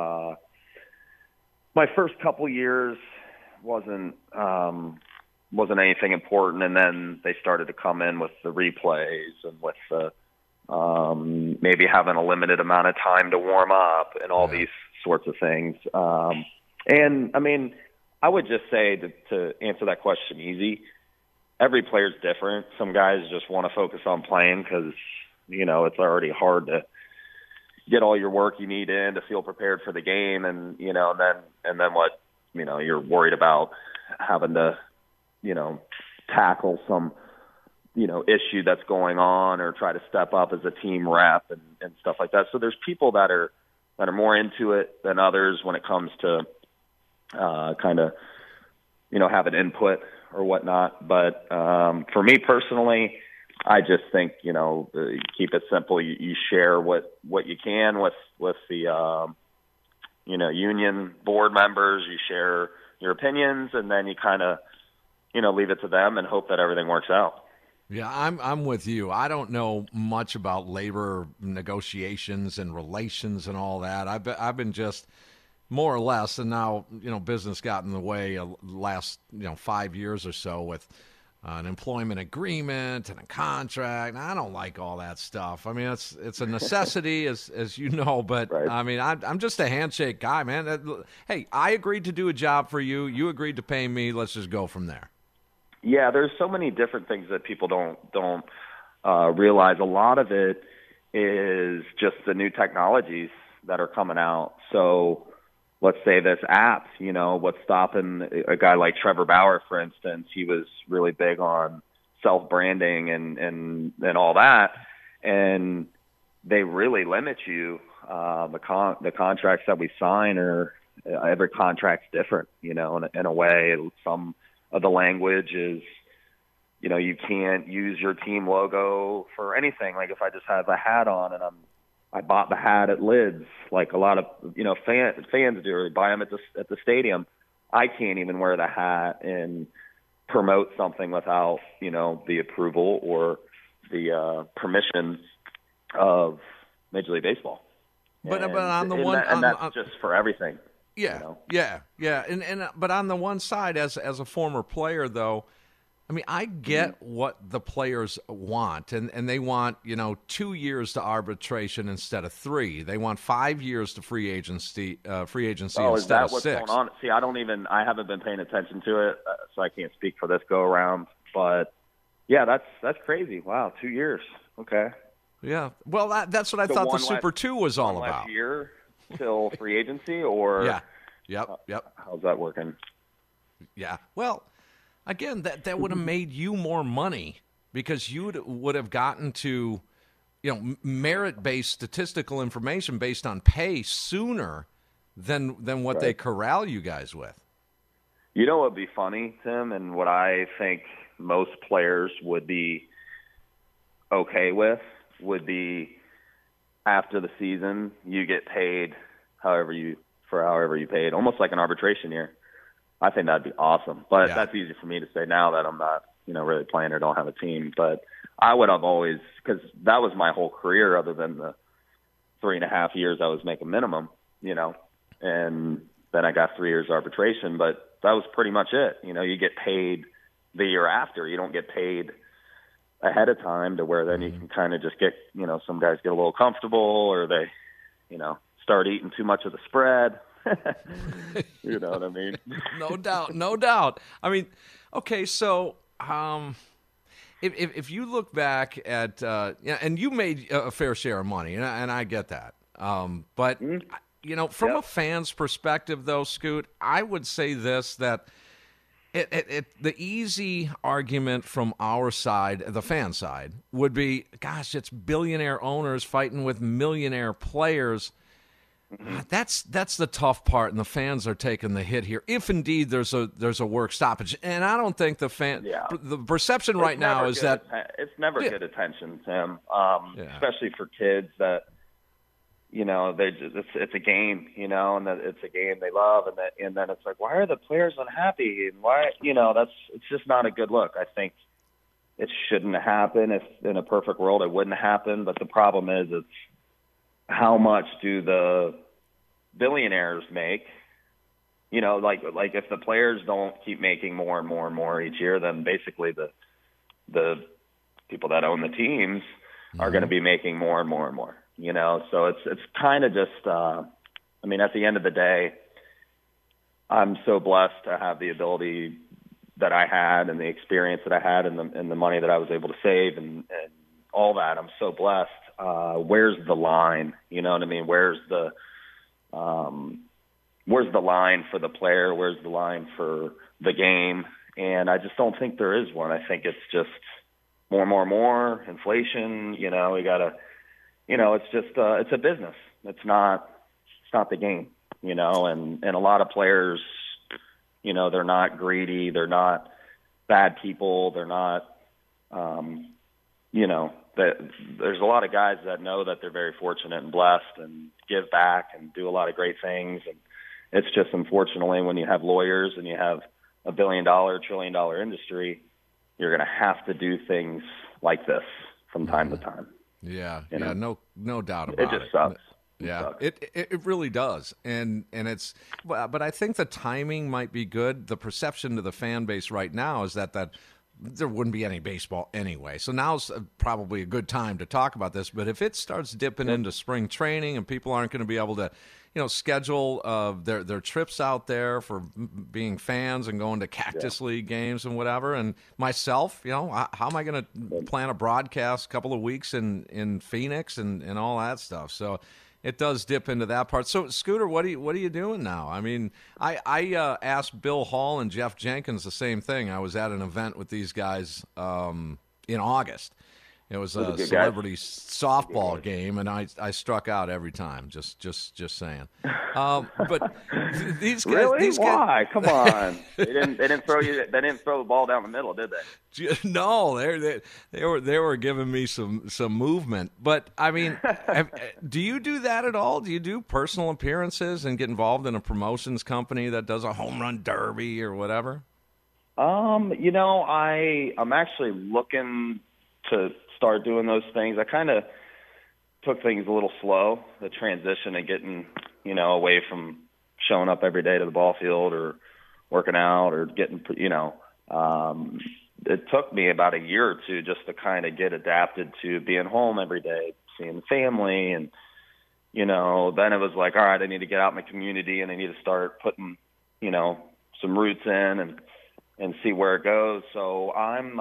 My first couple years wasn't anything important, and then they started to come in with the replays and with the maybe having a limited amount of time to warm up and all these sorts of things. And I mean, I would just say to answer that question easy, every player's different. Some guys just want to focus on playing because it's already hard to get all your work you need in to feel prepared for the game, and then what, you're worried about having to, tackle some, issue that's going on or try to step up as a team rep and stuff like that. So there's people that are more into it than others when it comes to kind of, having input or whatnot. But for me personally, I just think, keep it simple. You share what you can with the, union board members. You share your opinions, and then you kind of, leave it to them and hope that everything works out. Yeah, I'm with you. I don't know much about labor negotiations and relations and all that. I've been just more or less, and now business got in the way last 5 years or so with an employment agreement and a contract. I don't like all that stuff. I mean, it's a necessity, as you know, but right. I mean, I'm just a handshake guy, man. Hey, I agreed to do a job for you. You agreed to pay me. Let's just go from there. Yeah, there's so many different things that people don't realize. A lot of it is just the new technologies that are coming out. So let's say this app, what's stopping a guy like Trevor Bauer, for instance? He was really big on self-branding and all that, and they really limit you. The contracts that we sign every contract's different, in a way. Some of the language is, you can't use your team logo for anything. Like if I just have a hat on and I bought the hat at Lids, like a lot of fans do, or buy them at the stadium. I can't even wear the hat and promote something without the approval or the permission of Major League Baseball. But on the one, that's just for everything. Yeah, yeah. And but on the one side, as a former player, though, I mean, I get what the players want, and they want 2 years to arbitration instead of 3. They want 5 years to free agency Oh, instead is that of what's 6. going on? See, I haven't been paying attention to it, so I can't speak for this go around. But yeah, that's crazy. Wow, 2 years. Okay. Yeah. Well, that's what I thought the Super 2 was all about. Last year till free agency, or yeah. Yep. How's that working? Yeah. Well, again, that would have made you more money because you would have gotten to, merit-based statistical information based on pay sooner than what they corral you guys with. What would be funny, Tim, and what I think most players would be okay with would be after the season you get paid however you paid, almost like an arbitration year. I think that'd be awesome. But that's easy for me to say now that I'm not, really playing or don't have a team. But I would have always, because that was my whole career other than the 3.5 years I was making minimum, and then I got 3 years arbitration. But that was pretty much it. You get paid the year after. You don't get paid ahead of time to where then you can kind of just get, some guys get a little comfortable or they, start eating too much of the spread. You know what I mean? No doubt. I mean, okay, so if you look back at and you made a fair share of money, and I get that, but from a fan's perspective, though, Scoot, I would say this, that the easy argument from our side, the fan side, would be, gosh, it's billionaire owners fighting with millionaire players. That's the tough part, and the fans are taking the hit here. If indeed there's a work stoppage, and I don't think the perception right now is that it's never good attention, Tim, especially for kids that it's a game, and that it's a game they love, and then it's like, why are the players unhappy, and why it's just not a good look. I think it shouldn't happen. If in a perfect world it wouldn't happen, but the problem is it's how much do the billionaires make? Like if the players don't keep making more and more and more each year, then basically the people that own the teams are going to be making more and more and more. So it's kind of just. At the end of the day, I'm so blessed to have the ability that I had and the experience that I had and the money that I was able to save and all that. I'm so blessed. where's the line? You know what I mean? Where's the line for the player? Where's the line for the game? And I just don't think there is one. I think it's just more inflation. You know, we gotta, you know, it's just it's a business. It's not the game. You know, and a lot of players, you know, they're not greedy. They're not bad people. They're not, you know, that there's a lot of guys that know that they're very fortunate and blessed and give back and do a lot of great things. And it's just, unfortunately, when you have lawyers and you have $1 billion, $1 trillion industry, you're going to have to do things like this from time to time. Yeah. You know? No doubt about it. It just sucks. Yeah, it really does, and it's, but I think the timing might be good. The perception to the fan base right now is that there wouldn't be any baseball anyway. So now's probably a good time to talk about this. But if it starts dipping into spring training and people aren't going to be able to, you know, schedule their trips out there for being fans and going to Cactus League games and whatever, and myself, you know, how am I going to plan a broadcast a couple of weeks in Phoenix and all that stuff? So it does dip into that part. So, Scooter, what are you doing now? I mean, I asked Bill Hall and Jeff Jenkins the same thing. I was at an event with these guys in August. It was a celebrity softball game, and I struck out every time. Just saying. But these guys, really? These Why? Guys, Come on. They didn't throw the ball down the middle, did they? No, they were giving me some movement. But I mean, do you do that at all? Do you do personal appearances and get involved in a promotions company that does a home run derby or whatever? You know, I'm actually looking to start doing those things. I kind of took things a little slow, the transition and getting, you know, away from showing up every day to the ball field or working out or getting, you know, it took me about a year or two just to kind of get adapted to being home every day, seeing the family. And, you know, then it was like, all right, I need to get out in the community and I need to start putting, you know, some roots in and see where it goes. So I'm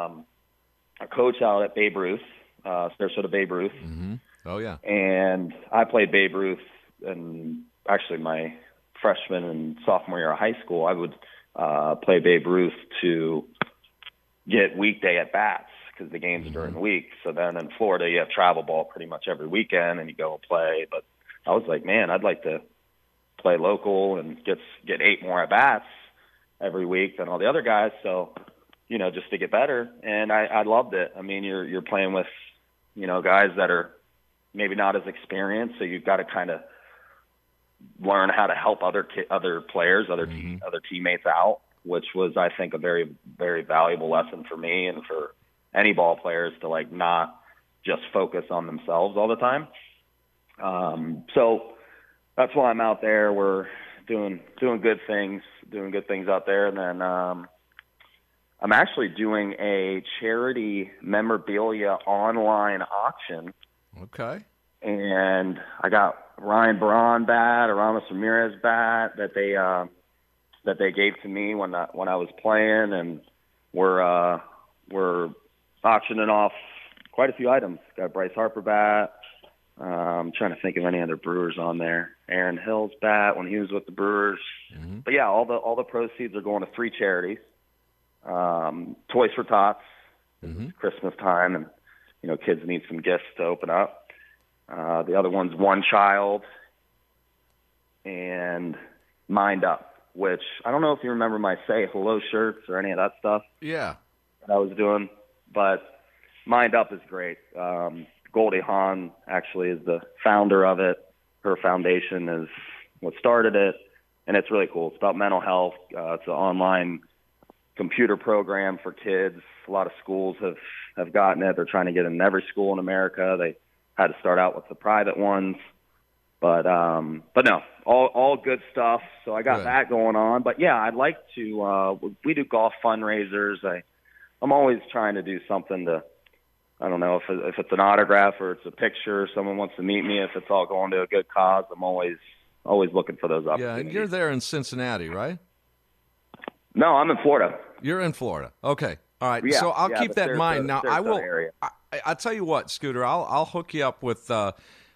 a coach out at Babe Ruth, Sarasota Babe Ruth. Mm-hmm. Oh, yeah. And I played Babe Ruth in actually my freshman and sophomore year of high school. I would play Babe Ruth to get weekday at bats because the games are during the week. So then in Florida, you have travel ball pretty much every weekend and you go and play. But I was like, man, I'd like to play local and get 8 more at bats every week than all the other guys. So, you know, just to get better. And I loved it. I mean, you're playing with, you know, guys that are maybe not as experienced, so you've got to kind of learn how to help other players, other teammates out, which was, I think, a very, very valuable lesson for me and for any ball players to, like, not just focus on themselves all the time. So that's why I'm out there. We're doing good things out there. And then I'm actually doing a charity memorabilia online auction. Okay. And I got Ryan Braun bat, Aramis Ramirez bat that they gave to me when I was playing, and we're auctioning off quite a few items. Got a Bryce Harper bat. I'm trying to think of any other Brewers on there. Aaron Hill's bat when he was with the Brewers. Mm-hmm. But yeah, all the proceeds are going to 3 charities. Toys for Tots. Mm-hmm. It's Christmas time, and you know, kids need some gifts to open up. The other one's One Child and Mind Up, which I don't know if you remember my Say Hello shirts or any of that stuff. Yeah. That I was doing, but Mind Up is great. Goldie Hawn actually is the founder of it. Her foundation is what started it, and it's really cool. It's about mental health. It's an online computer program for kids. A lot of schools have gotten it. They're trying to get it in every school in America. They had to start out with the private ones, but no, all good stuff. So I got that going on. But yeah, I'd like to. We do golf fundraisers. I'm always trying to do something to. I don't know if it's an autograph or it's a picture. Someone wants to meet me. If it's all going to a good cause, I'm always looking for those opportunities. Yeah, you're there in Cincinnati, right? No, I'm in Florida. You're in Florida. Okay. All right. Yeah, so I'll keep that in mind. Now, I will. I'll tell you what, Scooter. I'll hook you up with the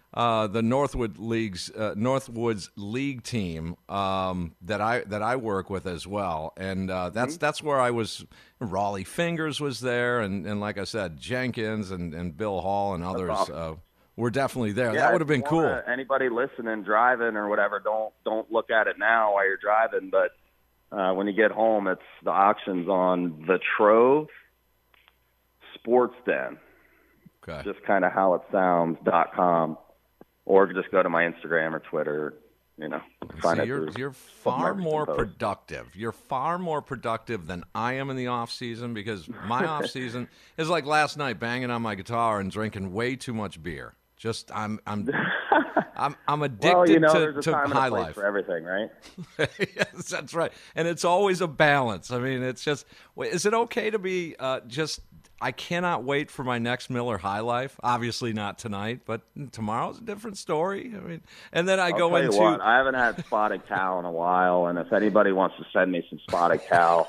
Northwoods League team that I work with as well, and that's where I was. Raleigh Fingers was there, and like I said, Jenkins and Bill Hall and others were definitely there. Yeah, that would have been cool. Anybody listening, driving or whatever, don't look at it now while you're driving, but when you get home, it's the auctions on the Trove Sports Den. Okay. Just kind of how it sounds.com, or just go to my Instagram or Twitter. See, you're far more productive. You're far more productive than I am in the off season, because my off season is like last night, banging on my guitar and drinking way too much beer. Just I'm addicted there's a to time high and a place life for everything, right? Yes, that's right, and it's always a balance. I mean, it's just. Is it okay to be just? I cannot wait for my next Miller High Life. Obviously not tonight, but tomorrow's a different story. I mean, and then I'll tell you what, I haven't had spotted cow in a while, and if anybody wants to send me some spotted cow,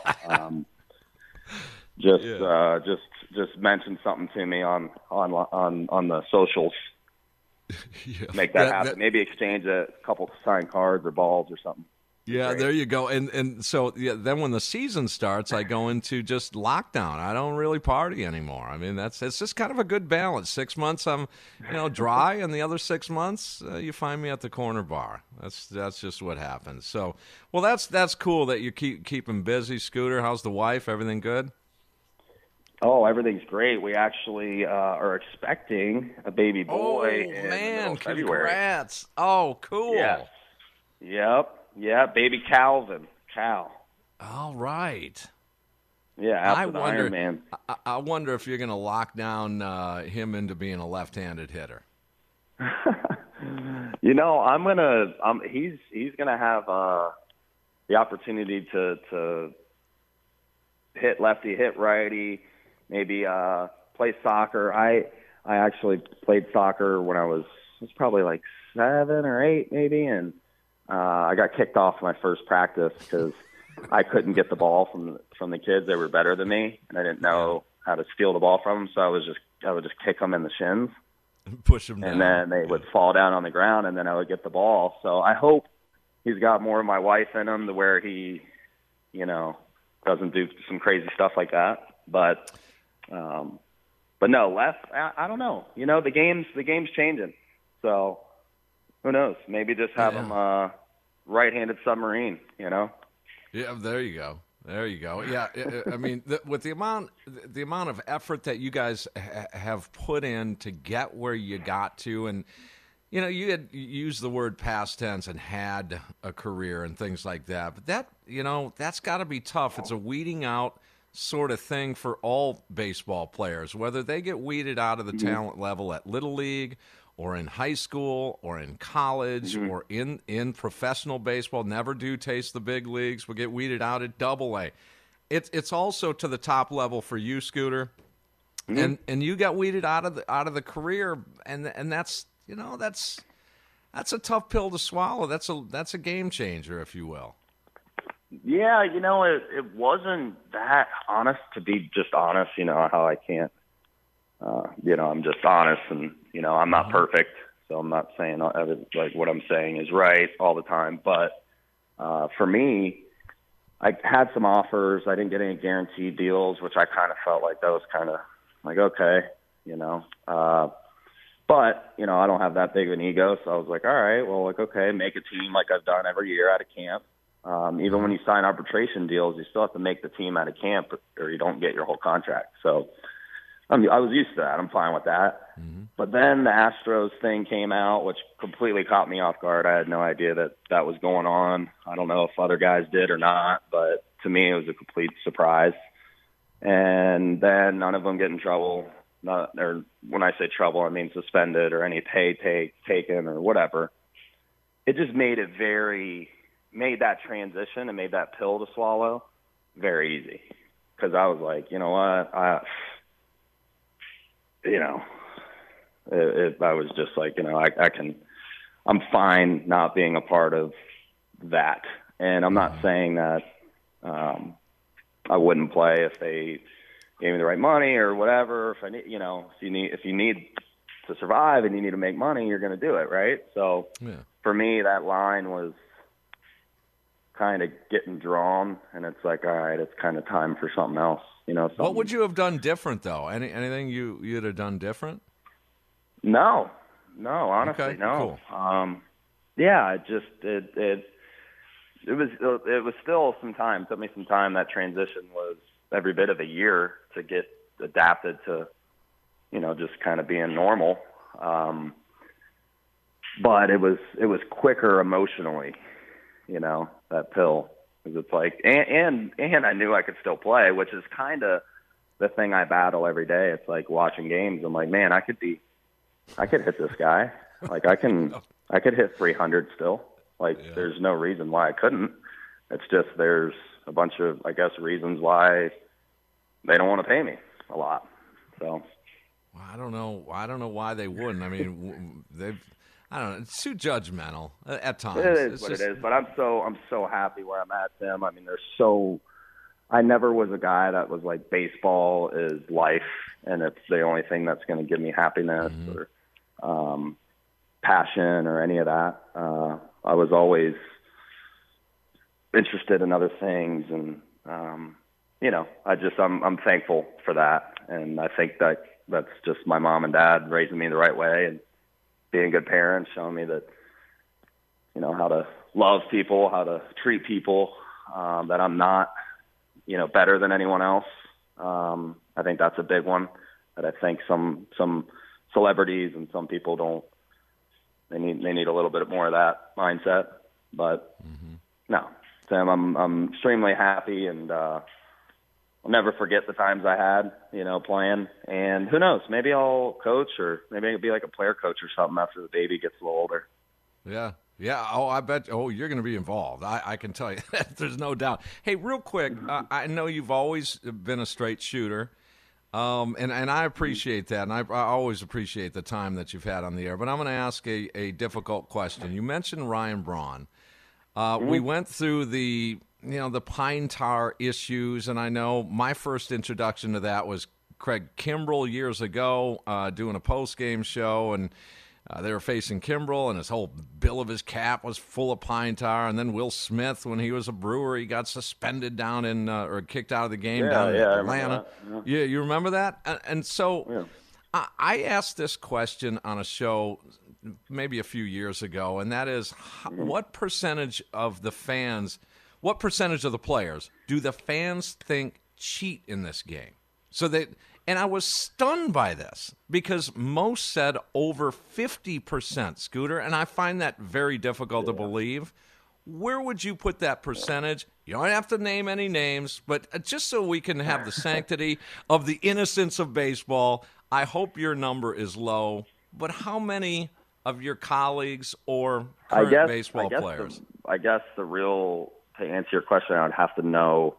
just mention something to me on the socials. Yeah. Make that happen. Maybe exchange a couple signed cards or balls or something. Yeah, Great. There you go. And so then when the season starts, I go into just lockdown. I don't really party anymore. I mean, it's just kind of a good balance. 6 months I'm, dry, and the other 6 months you find me at the corner bar. That's just what happens. So, well, that's cool that you keep him busy. Scooter, how's the wife? Everything good? Oh, everything's great. We actually are expecting a baby boy in February. Congrats. Oh, cool. Yes. Yep. Yeah, baby Calvin. Cal. All right. Yeah, after the Iron Man. I wonder if you're going to lock down him into being a left-handed hitter. He's gonna have the opportunity to hit lefty, hit righty, maybe play soccer. I actually played soccer when I was probably like 7 or 8 maybe, and I got kicked off my first practice because I couldn't get the ball from the kids. They were better than me, and I didn't know how to steal the ball from them. So I would just kick them in the shins, push them down, and then they would fall down on the ground, and then I would get the ball. So I hope he's got more of my wife in him to where he, doesn't do some crazy stuff like that. But no, left. I don't know. The game's changing. So who knows? Maybe just have him right-handed submarine. Yeah, there you go. Yeah, I mean, with the amount of effort that you guys have put in to get where you got to, and you had used the word past tense and had a career and things like that, but that's got to be tough. It's a weeding out sort of thing for all baseball players, whether they get weeded out of the talent level at Little League or in high school or in college or in professional baseball, never do taste the big leagues, will get weeded out at Double-A. It's also to the top level for you, Scooter, and you got weeded out of the career, and that's a tough pill to swallow. That's a game changer, if you will. Yeah, it wasn't that honest, to be just honest. How I can't. I'm just honest, and I'm not perfect, so I'm not saying like what I'm saying is right all the time. But for me, I had some offers. I didn't get any guaranteed deals, which I kind of felt like that was kind of like okay, But I don't have that big of an ego, so I was like, all right, well, okay, make a team like I've done every year out of camp. Even when you sign arbitration deals, you still have to make the team out of camp, or you don't get your whole contract. So. I was used to that. I'm fine with that. Mm-hmm. But then the Astros thing came out, which completely caught me off guard. I had no idea that was going on. I don't know if other guys did or not, but to me it was a complete surprise. And then none of them get in trouble. Or when I say trouble, I mean suspended or any pay taken or whatever. It just made that transition and made that pill to swallow very easy. Because I was like, you know what, I was just like, I'm fine not being a part of that. And I'm not saying that I wouldn't play if they gave me the right money or whatever. If I need, if you need to survive and you need to make money, you're going to do it, right? So for me, that line was kind of getting drawn, and it's like, all right, it's kind of time for something else. What would you have done different, though? Anything you'd have done different? No, honestly, okay, no. Cool. Yeah, it was still some time. It took me some time. That transition was every bit of a year to get adapted to, just kind of being normal. But it was quicker emotionally, that pill. Because it's like, and I knew I could still play, which is kind of the thing I battle every day. It's like watching games. I'm like, man, I could hit this guy. Like I could hit 300 still. Like there's no reason why I couldn't. It's just there's a bunch of, I guess, reasons why they don't want to pay me a lot. So I don't know why they wouldn't. I mean, I don't know. It's too judgmental at times. It is it is. But I'm so happy where I'm at, Tim. I mean, I never was a guy that was like baseball is life and it's the only thing that's going to give me happiness or passion or any of that. I was always interested in other things, and I'm thankful for that, and I think that's just my mom and dad raising me the right way and being good parents, showing me that how to love people, how to treat people, that I'm not better than anyone else. I think that's a big one that I think some celebrities and some people don't. They need a little bit more of that mindset, but no, Sam, I'm extremely happy, and I'll never forget the times I had, playing. And who knows, maybe I'll coach, or maybe I'll be like a player coach or something after the baby gets a little older. Yeah. Oh, I bet. Oh, you're going to be involved. I can tell you that. There's no doubt. Hey, real quick, I know you've always been a straight shooter. And I appreciate that, and I always appreciate the time that you've had on the air. But I'm going to ask a difficult question. You mentioned Ryan Braun. We went through the pine tar issues, and I know my first introduction to that was Craig Kimbrell years ago doing a post-game show, and they were facing Kimbrell, and his whole bill of his cap was full of pine tar. And then Will Smith, when he was a Brewer, he got suspended down in or kicked out of the game down in Atlanta. Yeah, you remember that? And so I asked this question on a show maybe a few years ago, and that is, what percentage of the players do the fans think cheat in this game? And I was stunned by this because most said over 50%, Scooter, and I find that very difficult to believe. Where would you put that percentage? You don't have to name any names, but just so we can have the sanctity of the innocence of baseball, I hope your number is low. But how many of your colleagues or current baseball players? To answer your question, I would have to know,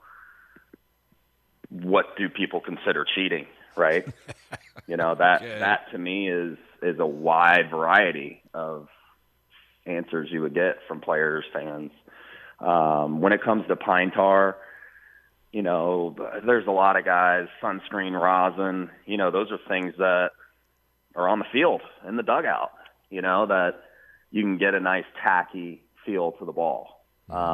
what do people consider cheating, right? That to me is a wide variety of answers you would get from players, fans. When it comes to pine tar, there's a lot of guys, sunscreen, rosin, those are things that are on the field, in the dugout, that you can get a nice tacky feel to the ball.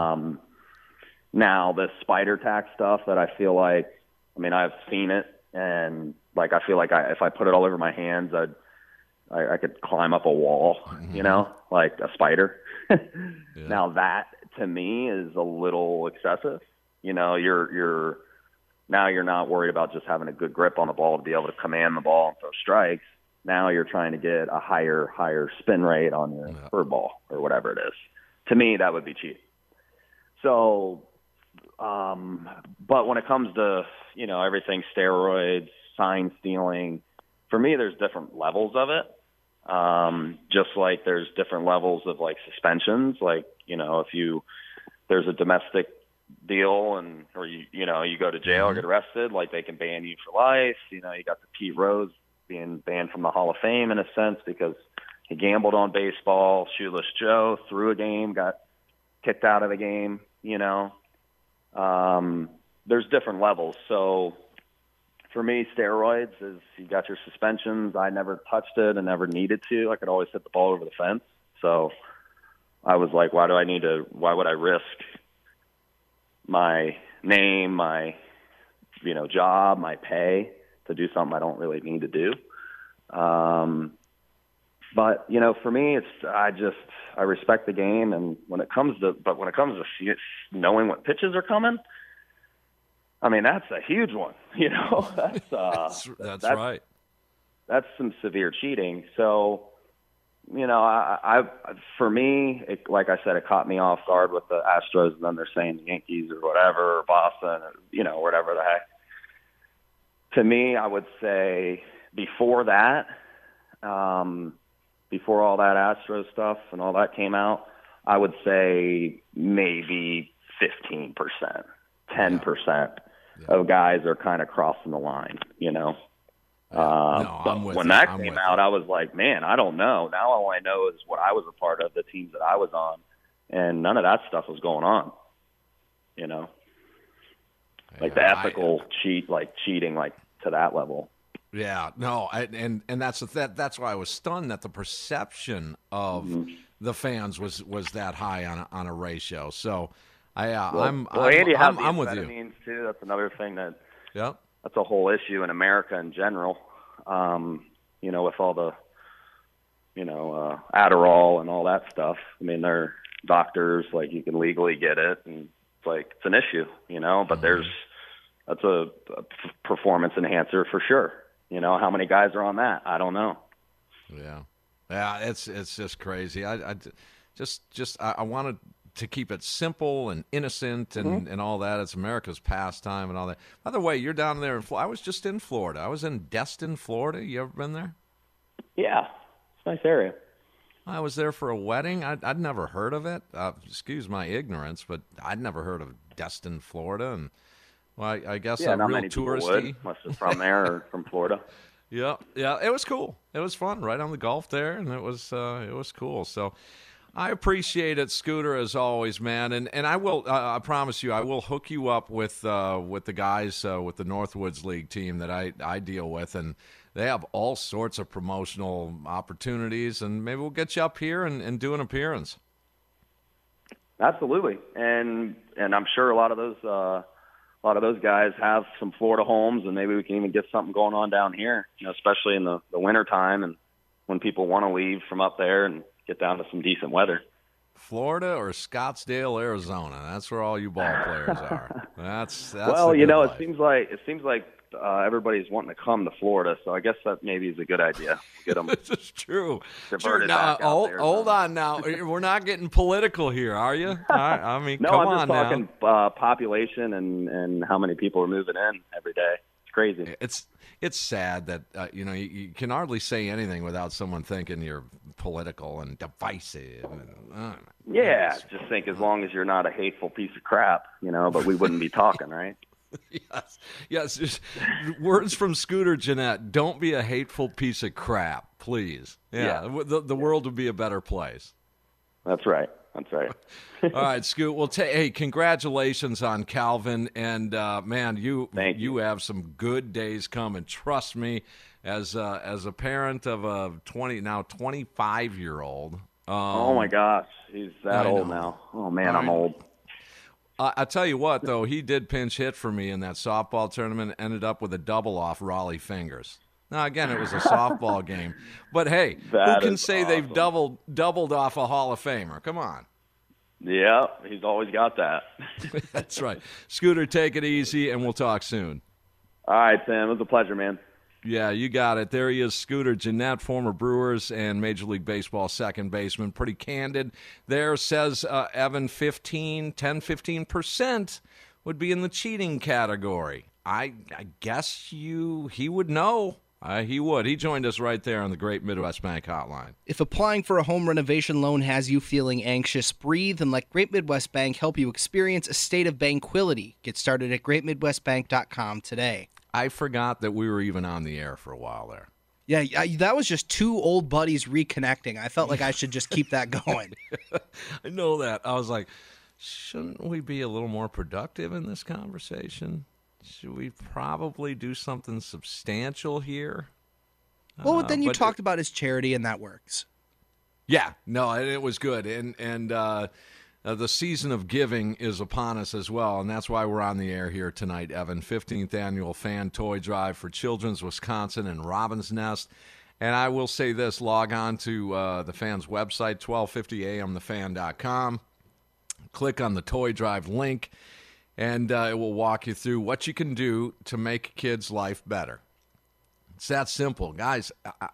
Now, the spider tack stuff that I feel like, I've seen it, and like I feel like if I put it all over my hands, I could climb up a wall, like a spider. Now that to me is a little excessive. You're not worried about just having a good grip on the ball to be able to command the ball and throw strikes. Now you're trying to get a higher spin rate on your curve ball or whatever it is. To me, that would be cheating. So, but when it comes to, everything steroids, sign stealing, for me, there's different levels of it. Just like there's different levels of like suspensions, like, if there's a domestic deal or you go to jail or get arrested, like they can ban you for life. You got the Pete Rose being banned from the Hall of Fame in a sense because he gambled on baseball. Shoeless Joe threw a game, got kicked out of the game, There's different levels. So for me, steroids is you got your suspensions. I never touched it and never needed to. I could always hit the ball over the fence. So I was like, why would I risk my name, my, job, my pay to do something I don't really need to do? But, for me, I respect the game. And when it comes to knowing what pitches are coming, I mean, that's a huge one, That's right. That's some severe cheating. So, for me, like I said, it caught me off guard with the Astros, and then they're saying the Yankees or whatever, or Boston, or, whatever the heck. To me, I would say before that, before all that Astros stuff and all that came out, I would say maybe 15%, 10% of guys are kind of crossing the line, But when that came out, I was like, man, I don't know. Now all I know is what I was a part of, the teams that I was on, and none of that stuff was going on, like the ethical cheating, like to that level. Yeah, no, and that's why I was stunned that the perception of the fans was that high on a ratio. So, I'm with you. Too. That's another thing that. Yeah. That's a whole issue in America in general. With all the, Adderall and all that stuff. I mean, they're doctors, like you can legally get it, and it's like it's an issue, But that's a performance enhancer for sure. How many guys are on that? I don't know. Yeah, it's just crazy. I wanted to keep it simple and innocent and all that. It's America's pastime and all that. By the way, you're down there in Florida. I was just in Florida. I was in Destin, Florida. You ever been there? Yeah, it's a nice area. I was there for a wedding. I'd never heard of it. Excuse my ignorance, but I'd never heard of Destin, Florida. And well, I guess not real many touristy. Would, unless they're from there or from Florida. Yeah, it was cool. It was fun, right on the Gulf there, and it was cool. So I appreciate it, Scooter, as always, man. And I will, I promise you, I will hook you up with the guys with the Northwoods League team that I deal with, and they have all sorts of promotional opportunities, and maybe we'll get you up here and do an appearance. Absolutely, and I'm sure a lot of those guys have some Florida homes, and maybe we can even get something going on down here, especially in the winter time and when people want to leave from up there and get down to some decent weather. Florida or Scottsdale, Arizona. That's where all you ball players are. That's well, life. it seems like everybody's wanting to come to Florida, so I guess that maybe is a good idea. Get them. This is true. Now, hold on now. We're not getting political here, are you? I mean, no, come I'm just on talking population and how many people are moving in every day. It's crazy. It's sad that you can hardly say anything without someone thinking you're political and divisive. Just think as long as you're not a hateful piece of crap, but we wouldn't be talking, right? Yes. Just words from Scooter Gennett. Don't be a hateful piece of crap, please. Yeah. The world would be a better place. That's right. All right, Scoot. Well, hey, congratulations on Calvin, and man, you have some good days coming. Trust me, as a parent of a 25-year-old. Oh my gosh, he's that old now. Oh man, I'm old. I tell you what, though, he did pinch hit for me in that softball tournament. Ended up with a double off Raleigh Fingers. Now, again, it was a softball game, but hey, who can say awesome. They've doubled off a Hall of Famer? Come on. Yeah, he's always got that. That's right. Scooter, take it easy, and we'll talk soon. All right, Sam. It was a pleasure, man. Yeah, you got it. There he is, Scooter Gennett, former Brewers and Major League Baseball second baseman. Pretty candid there. Says Evan, 10-15% would be in the cheating category. I guess he would know. He would. He joined us right there on the Great Midwest Bank Hotline. If applying for a home renovation loan has you feeling anxious, breathe and let Great Midwest Bank help you experience a state of banquility. Get started at greatmidwestbank.com today. I forgot that we were even on the air for a while there. Yeah, that was just two old buddies reconnecting. I felt like I should just keep that going. I know that. I was like, shouldn't we be a little more productive in this conversation? should we probably do something substantial here? Well, then you talked about his charity, and that works. Yeah, no, it was good. And the season of giving is upon us as well, and that's why we're on the air here tonight, Evan. 15th Annual Fan Toy Drive for Children's Wisconsin and Robin's Nest. And I will say this, log on to the Fan's website, 1250amthefan.com. Click on the Toy Drive link, and it will walk you through what you can do to make a kid's life better. It's that simple. Guys,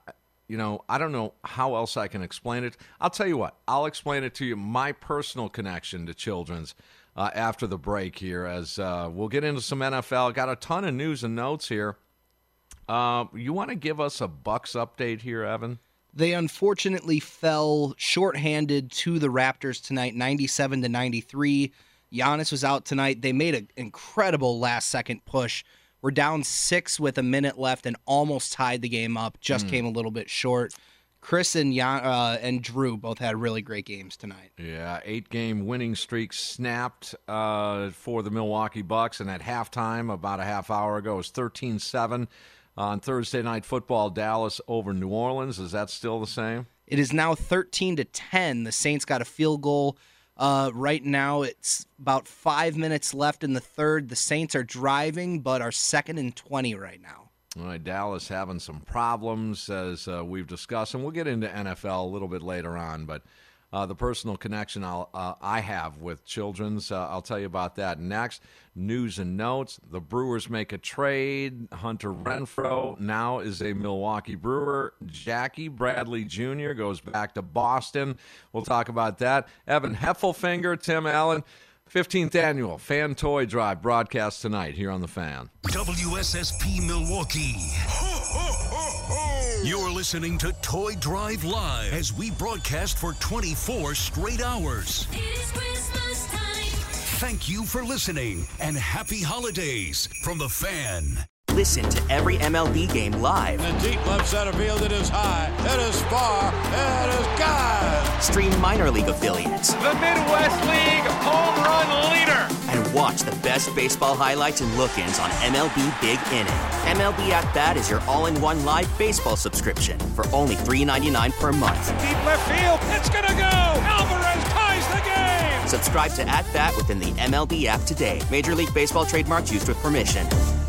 I don't know how else I can explain it. I'll tell you what. I'll explain it to you, my personal connection to Children's after the break here, as we'll get into some NFL. Got a ton of news and notes here. You want to give us a Bucs update here, Evan? They unfortunately fell shorthanded to the Raptors tonight, 97-93. Giannis was out tonight. They made an incredible last-second push. We're down 6 with a minute left and almost tied the game up. Just came a little bit short. Chris and Drew both had really great games tonight. Yeah, 8-game winning streak snapped for the Milwaukee Bucks, and at halftime, about a half hour ago, it was 13-7 on Thursday Night Football. Dallas over New Orleans. Is that still the same? It is now 13-10. The Saints got a field goal. Right now, it's about 5 minutes left in the third. The Saints are driving, but are 2nd and 20 right now. All right, Dallas having some problems, as we've discussed, and we'll get into NFL a little bit later on, but the personal connection I have with Children's, I'll tell you about that next. News and notes. The Brewers make a trade. Hunter Renfroe now is a Milwaukee Brewer. Jackie Bradley Jr. goes back to Boston. We'll talk about that. Evan Heffelfinger, Tim Allen. 15th Annual Fan Toy Drive broadcast tonight here on The Fan. WSSP Milwaukee. You're listening to Toy Drive Live as we broadcast for 24 straight hours. It is Christmas time. Thank you for listening and happy holidays from The Fan. Listen to every MLB game live. In the deep left center field, it is high, it is far, it is gone. Stream minor league affiliates. The Midwest League home run leader. And watch the best baseball highlights and look-ins on MLB Big Inning. MLB At Bat is your all-in-one live baseball subscription for only $3.99 per month. Deep left field, it's gonna go. Alvarez ties the game. Subscribe to At Bat within the MLB app today. Major League Baseball trademarks used with permission.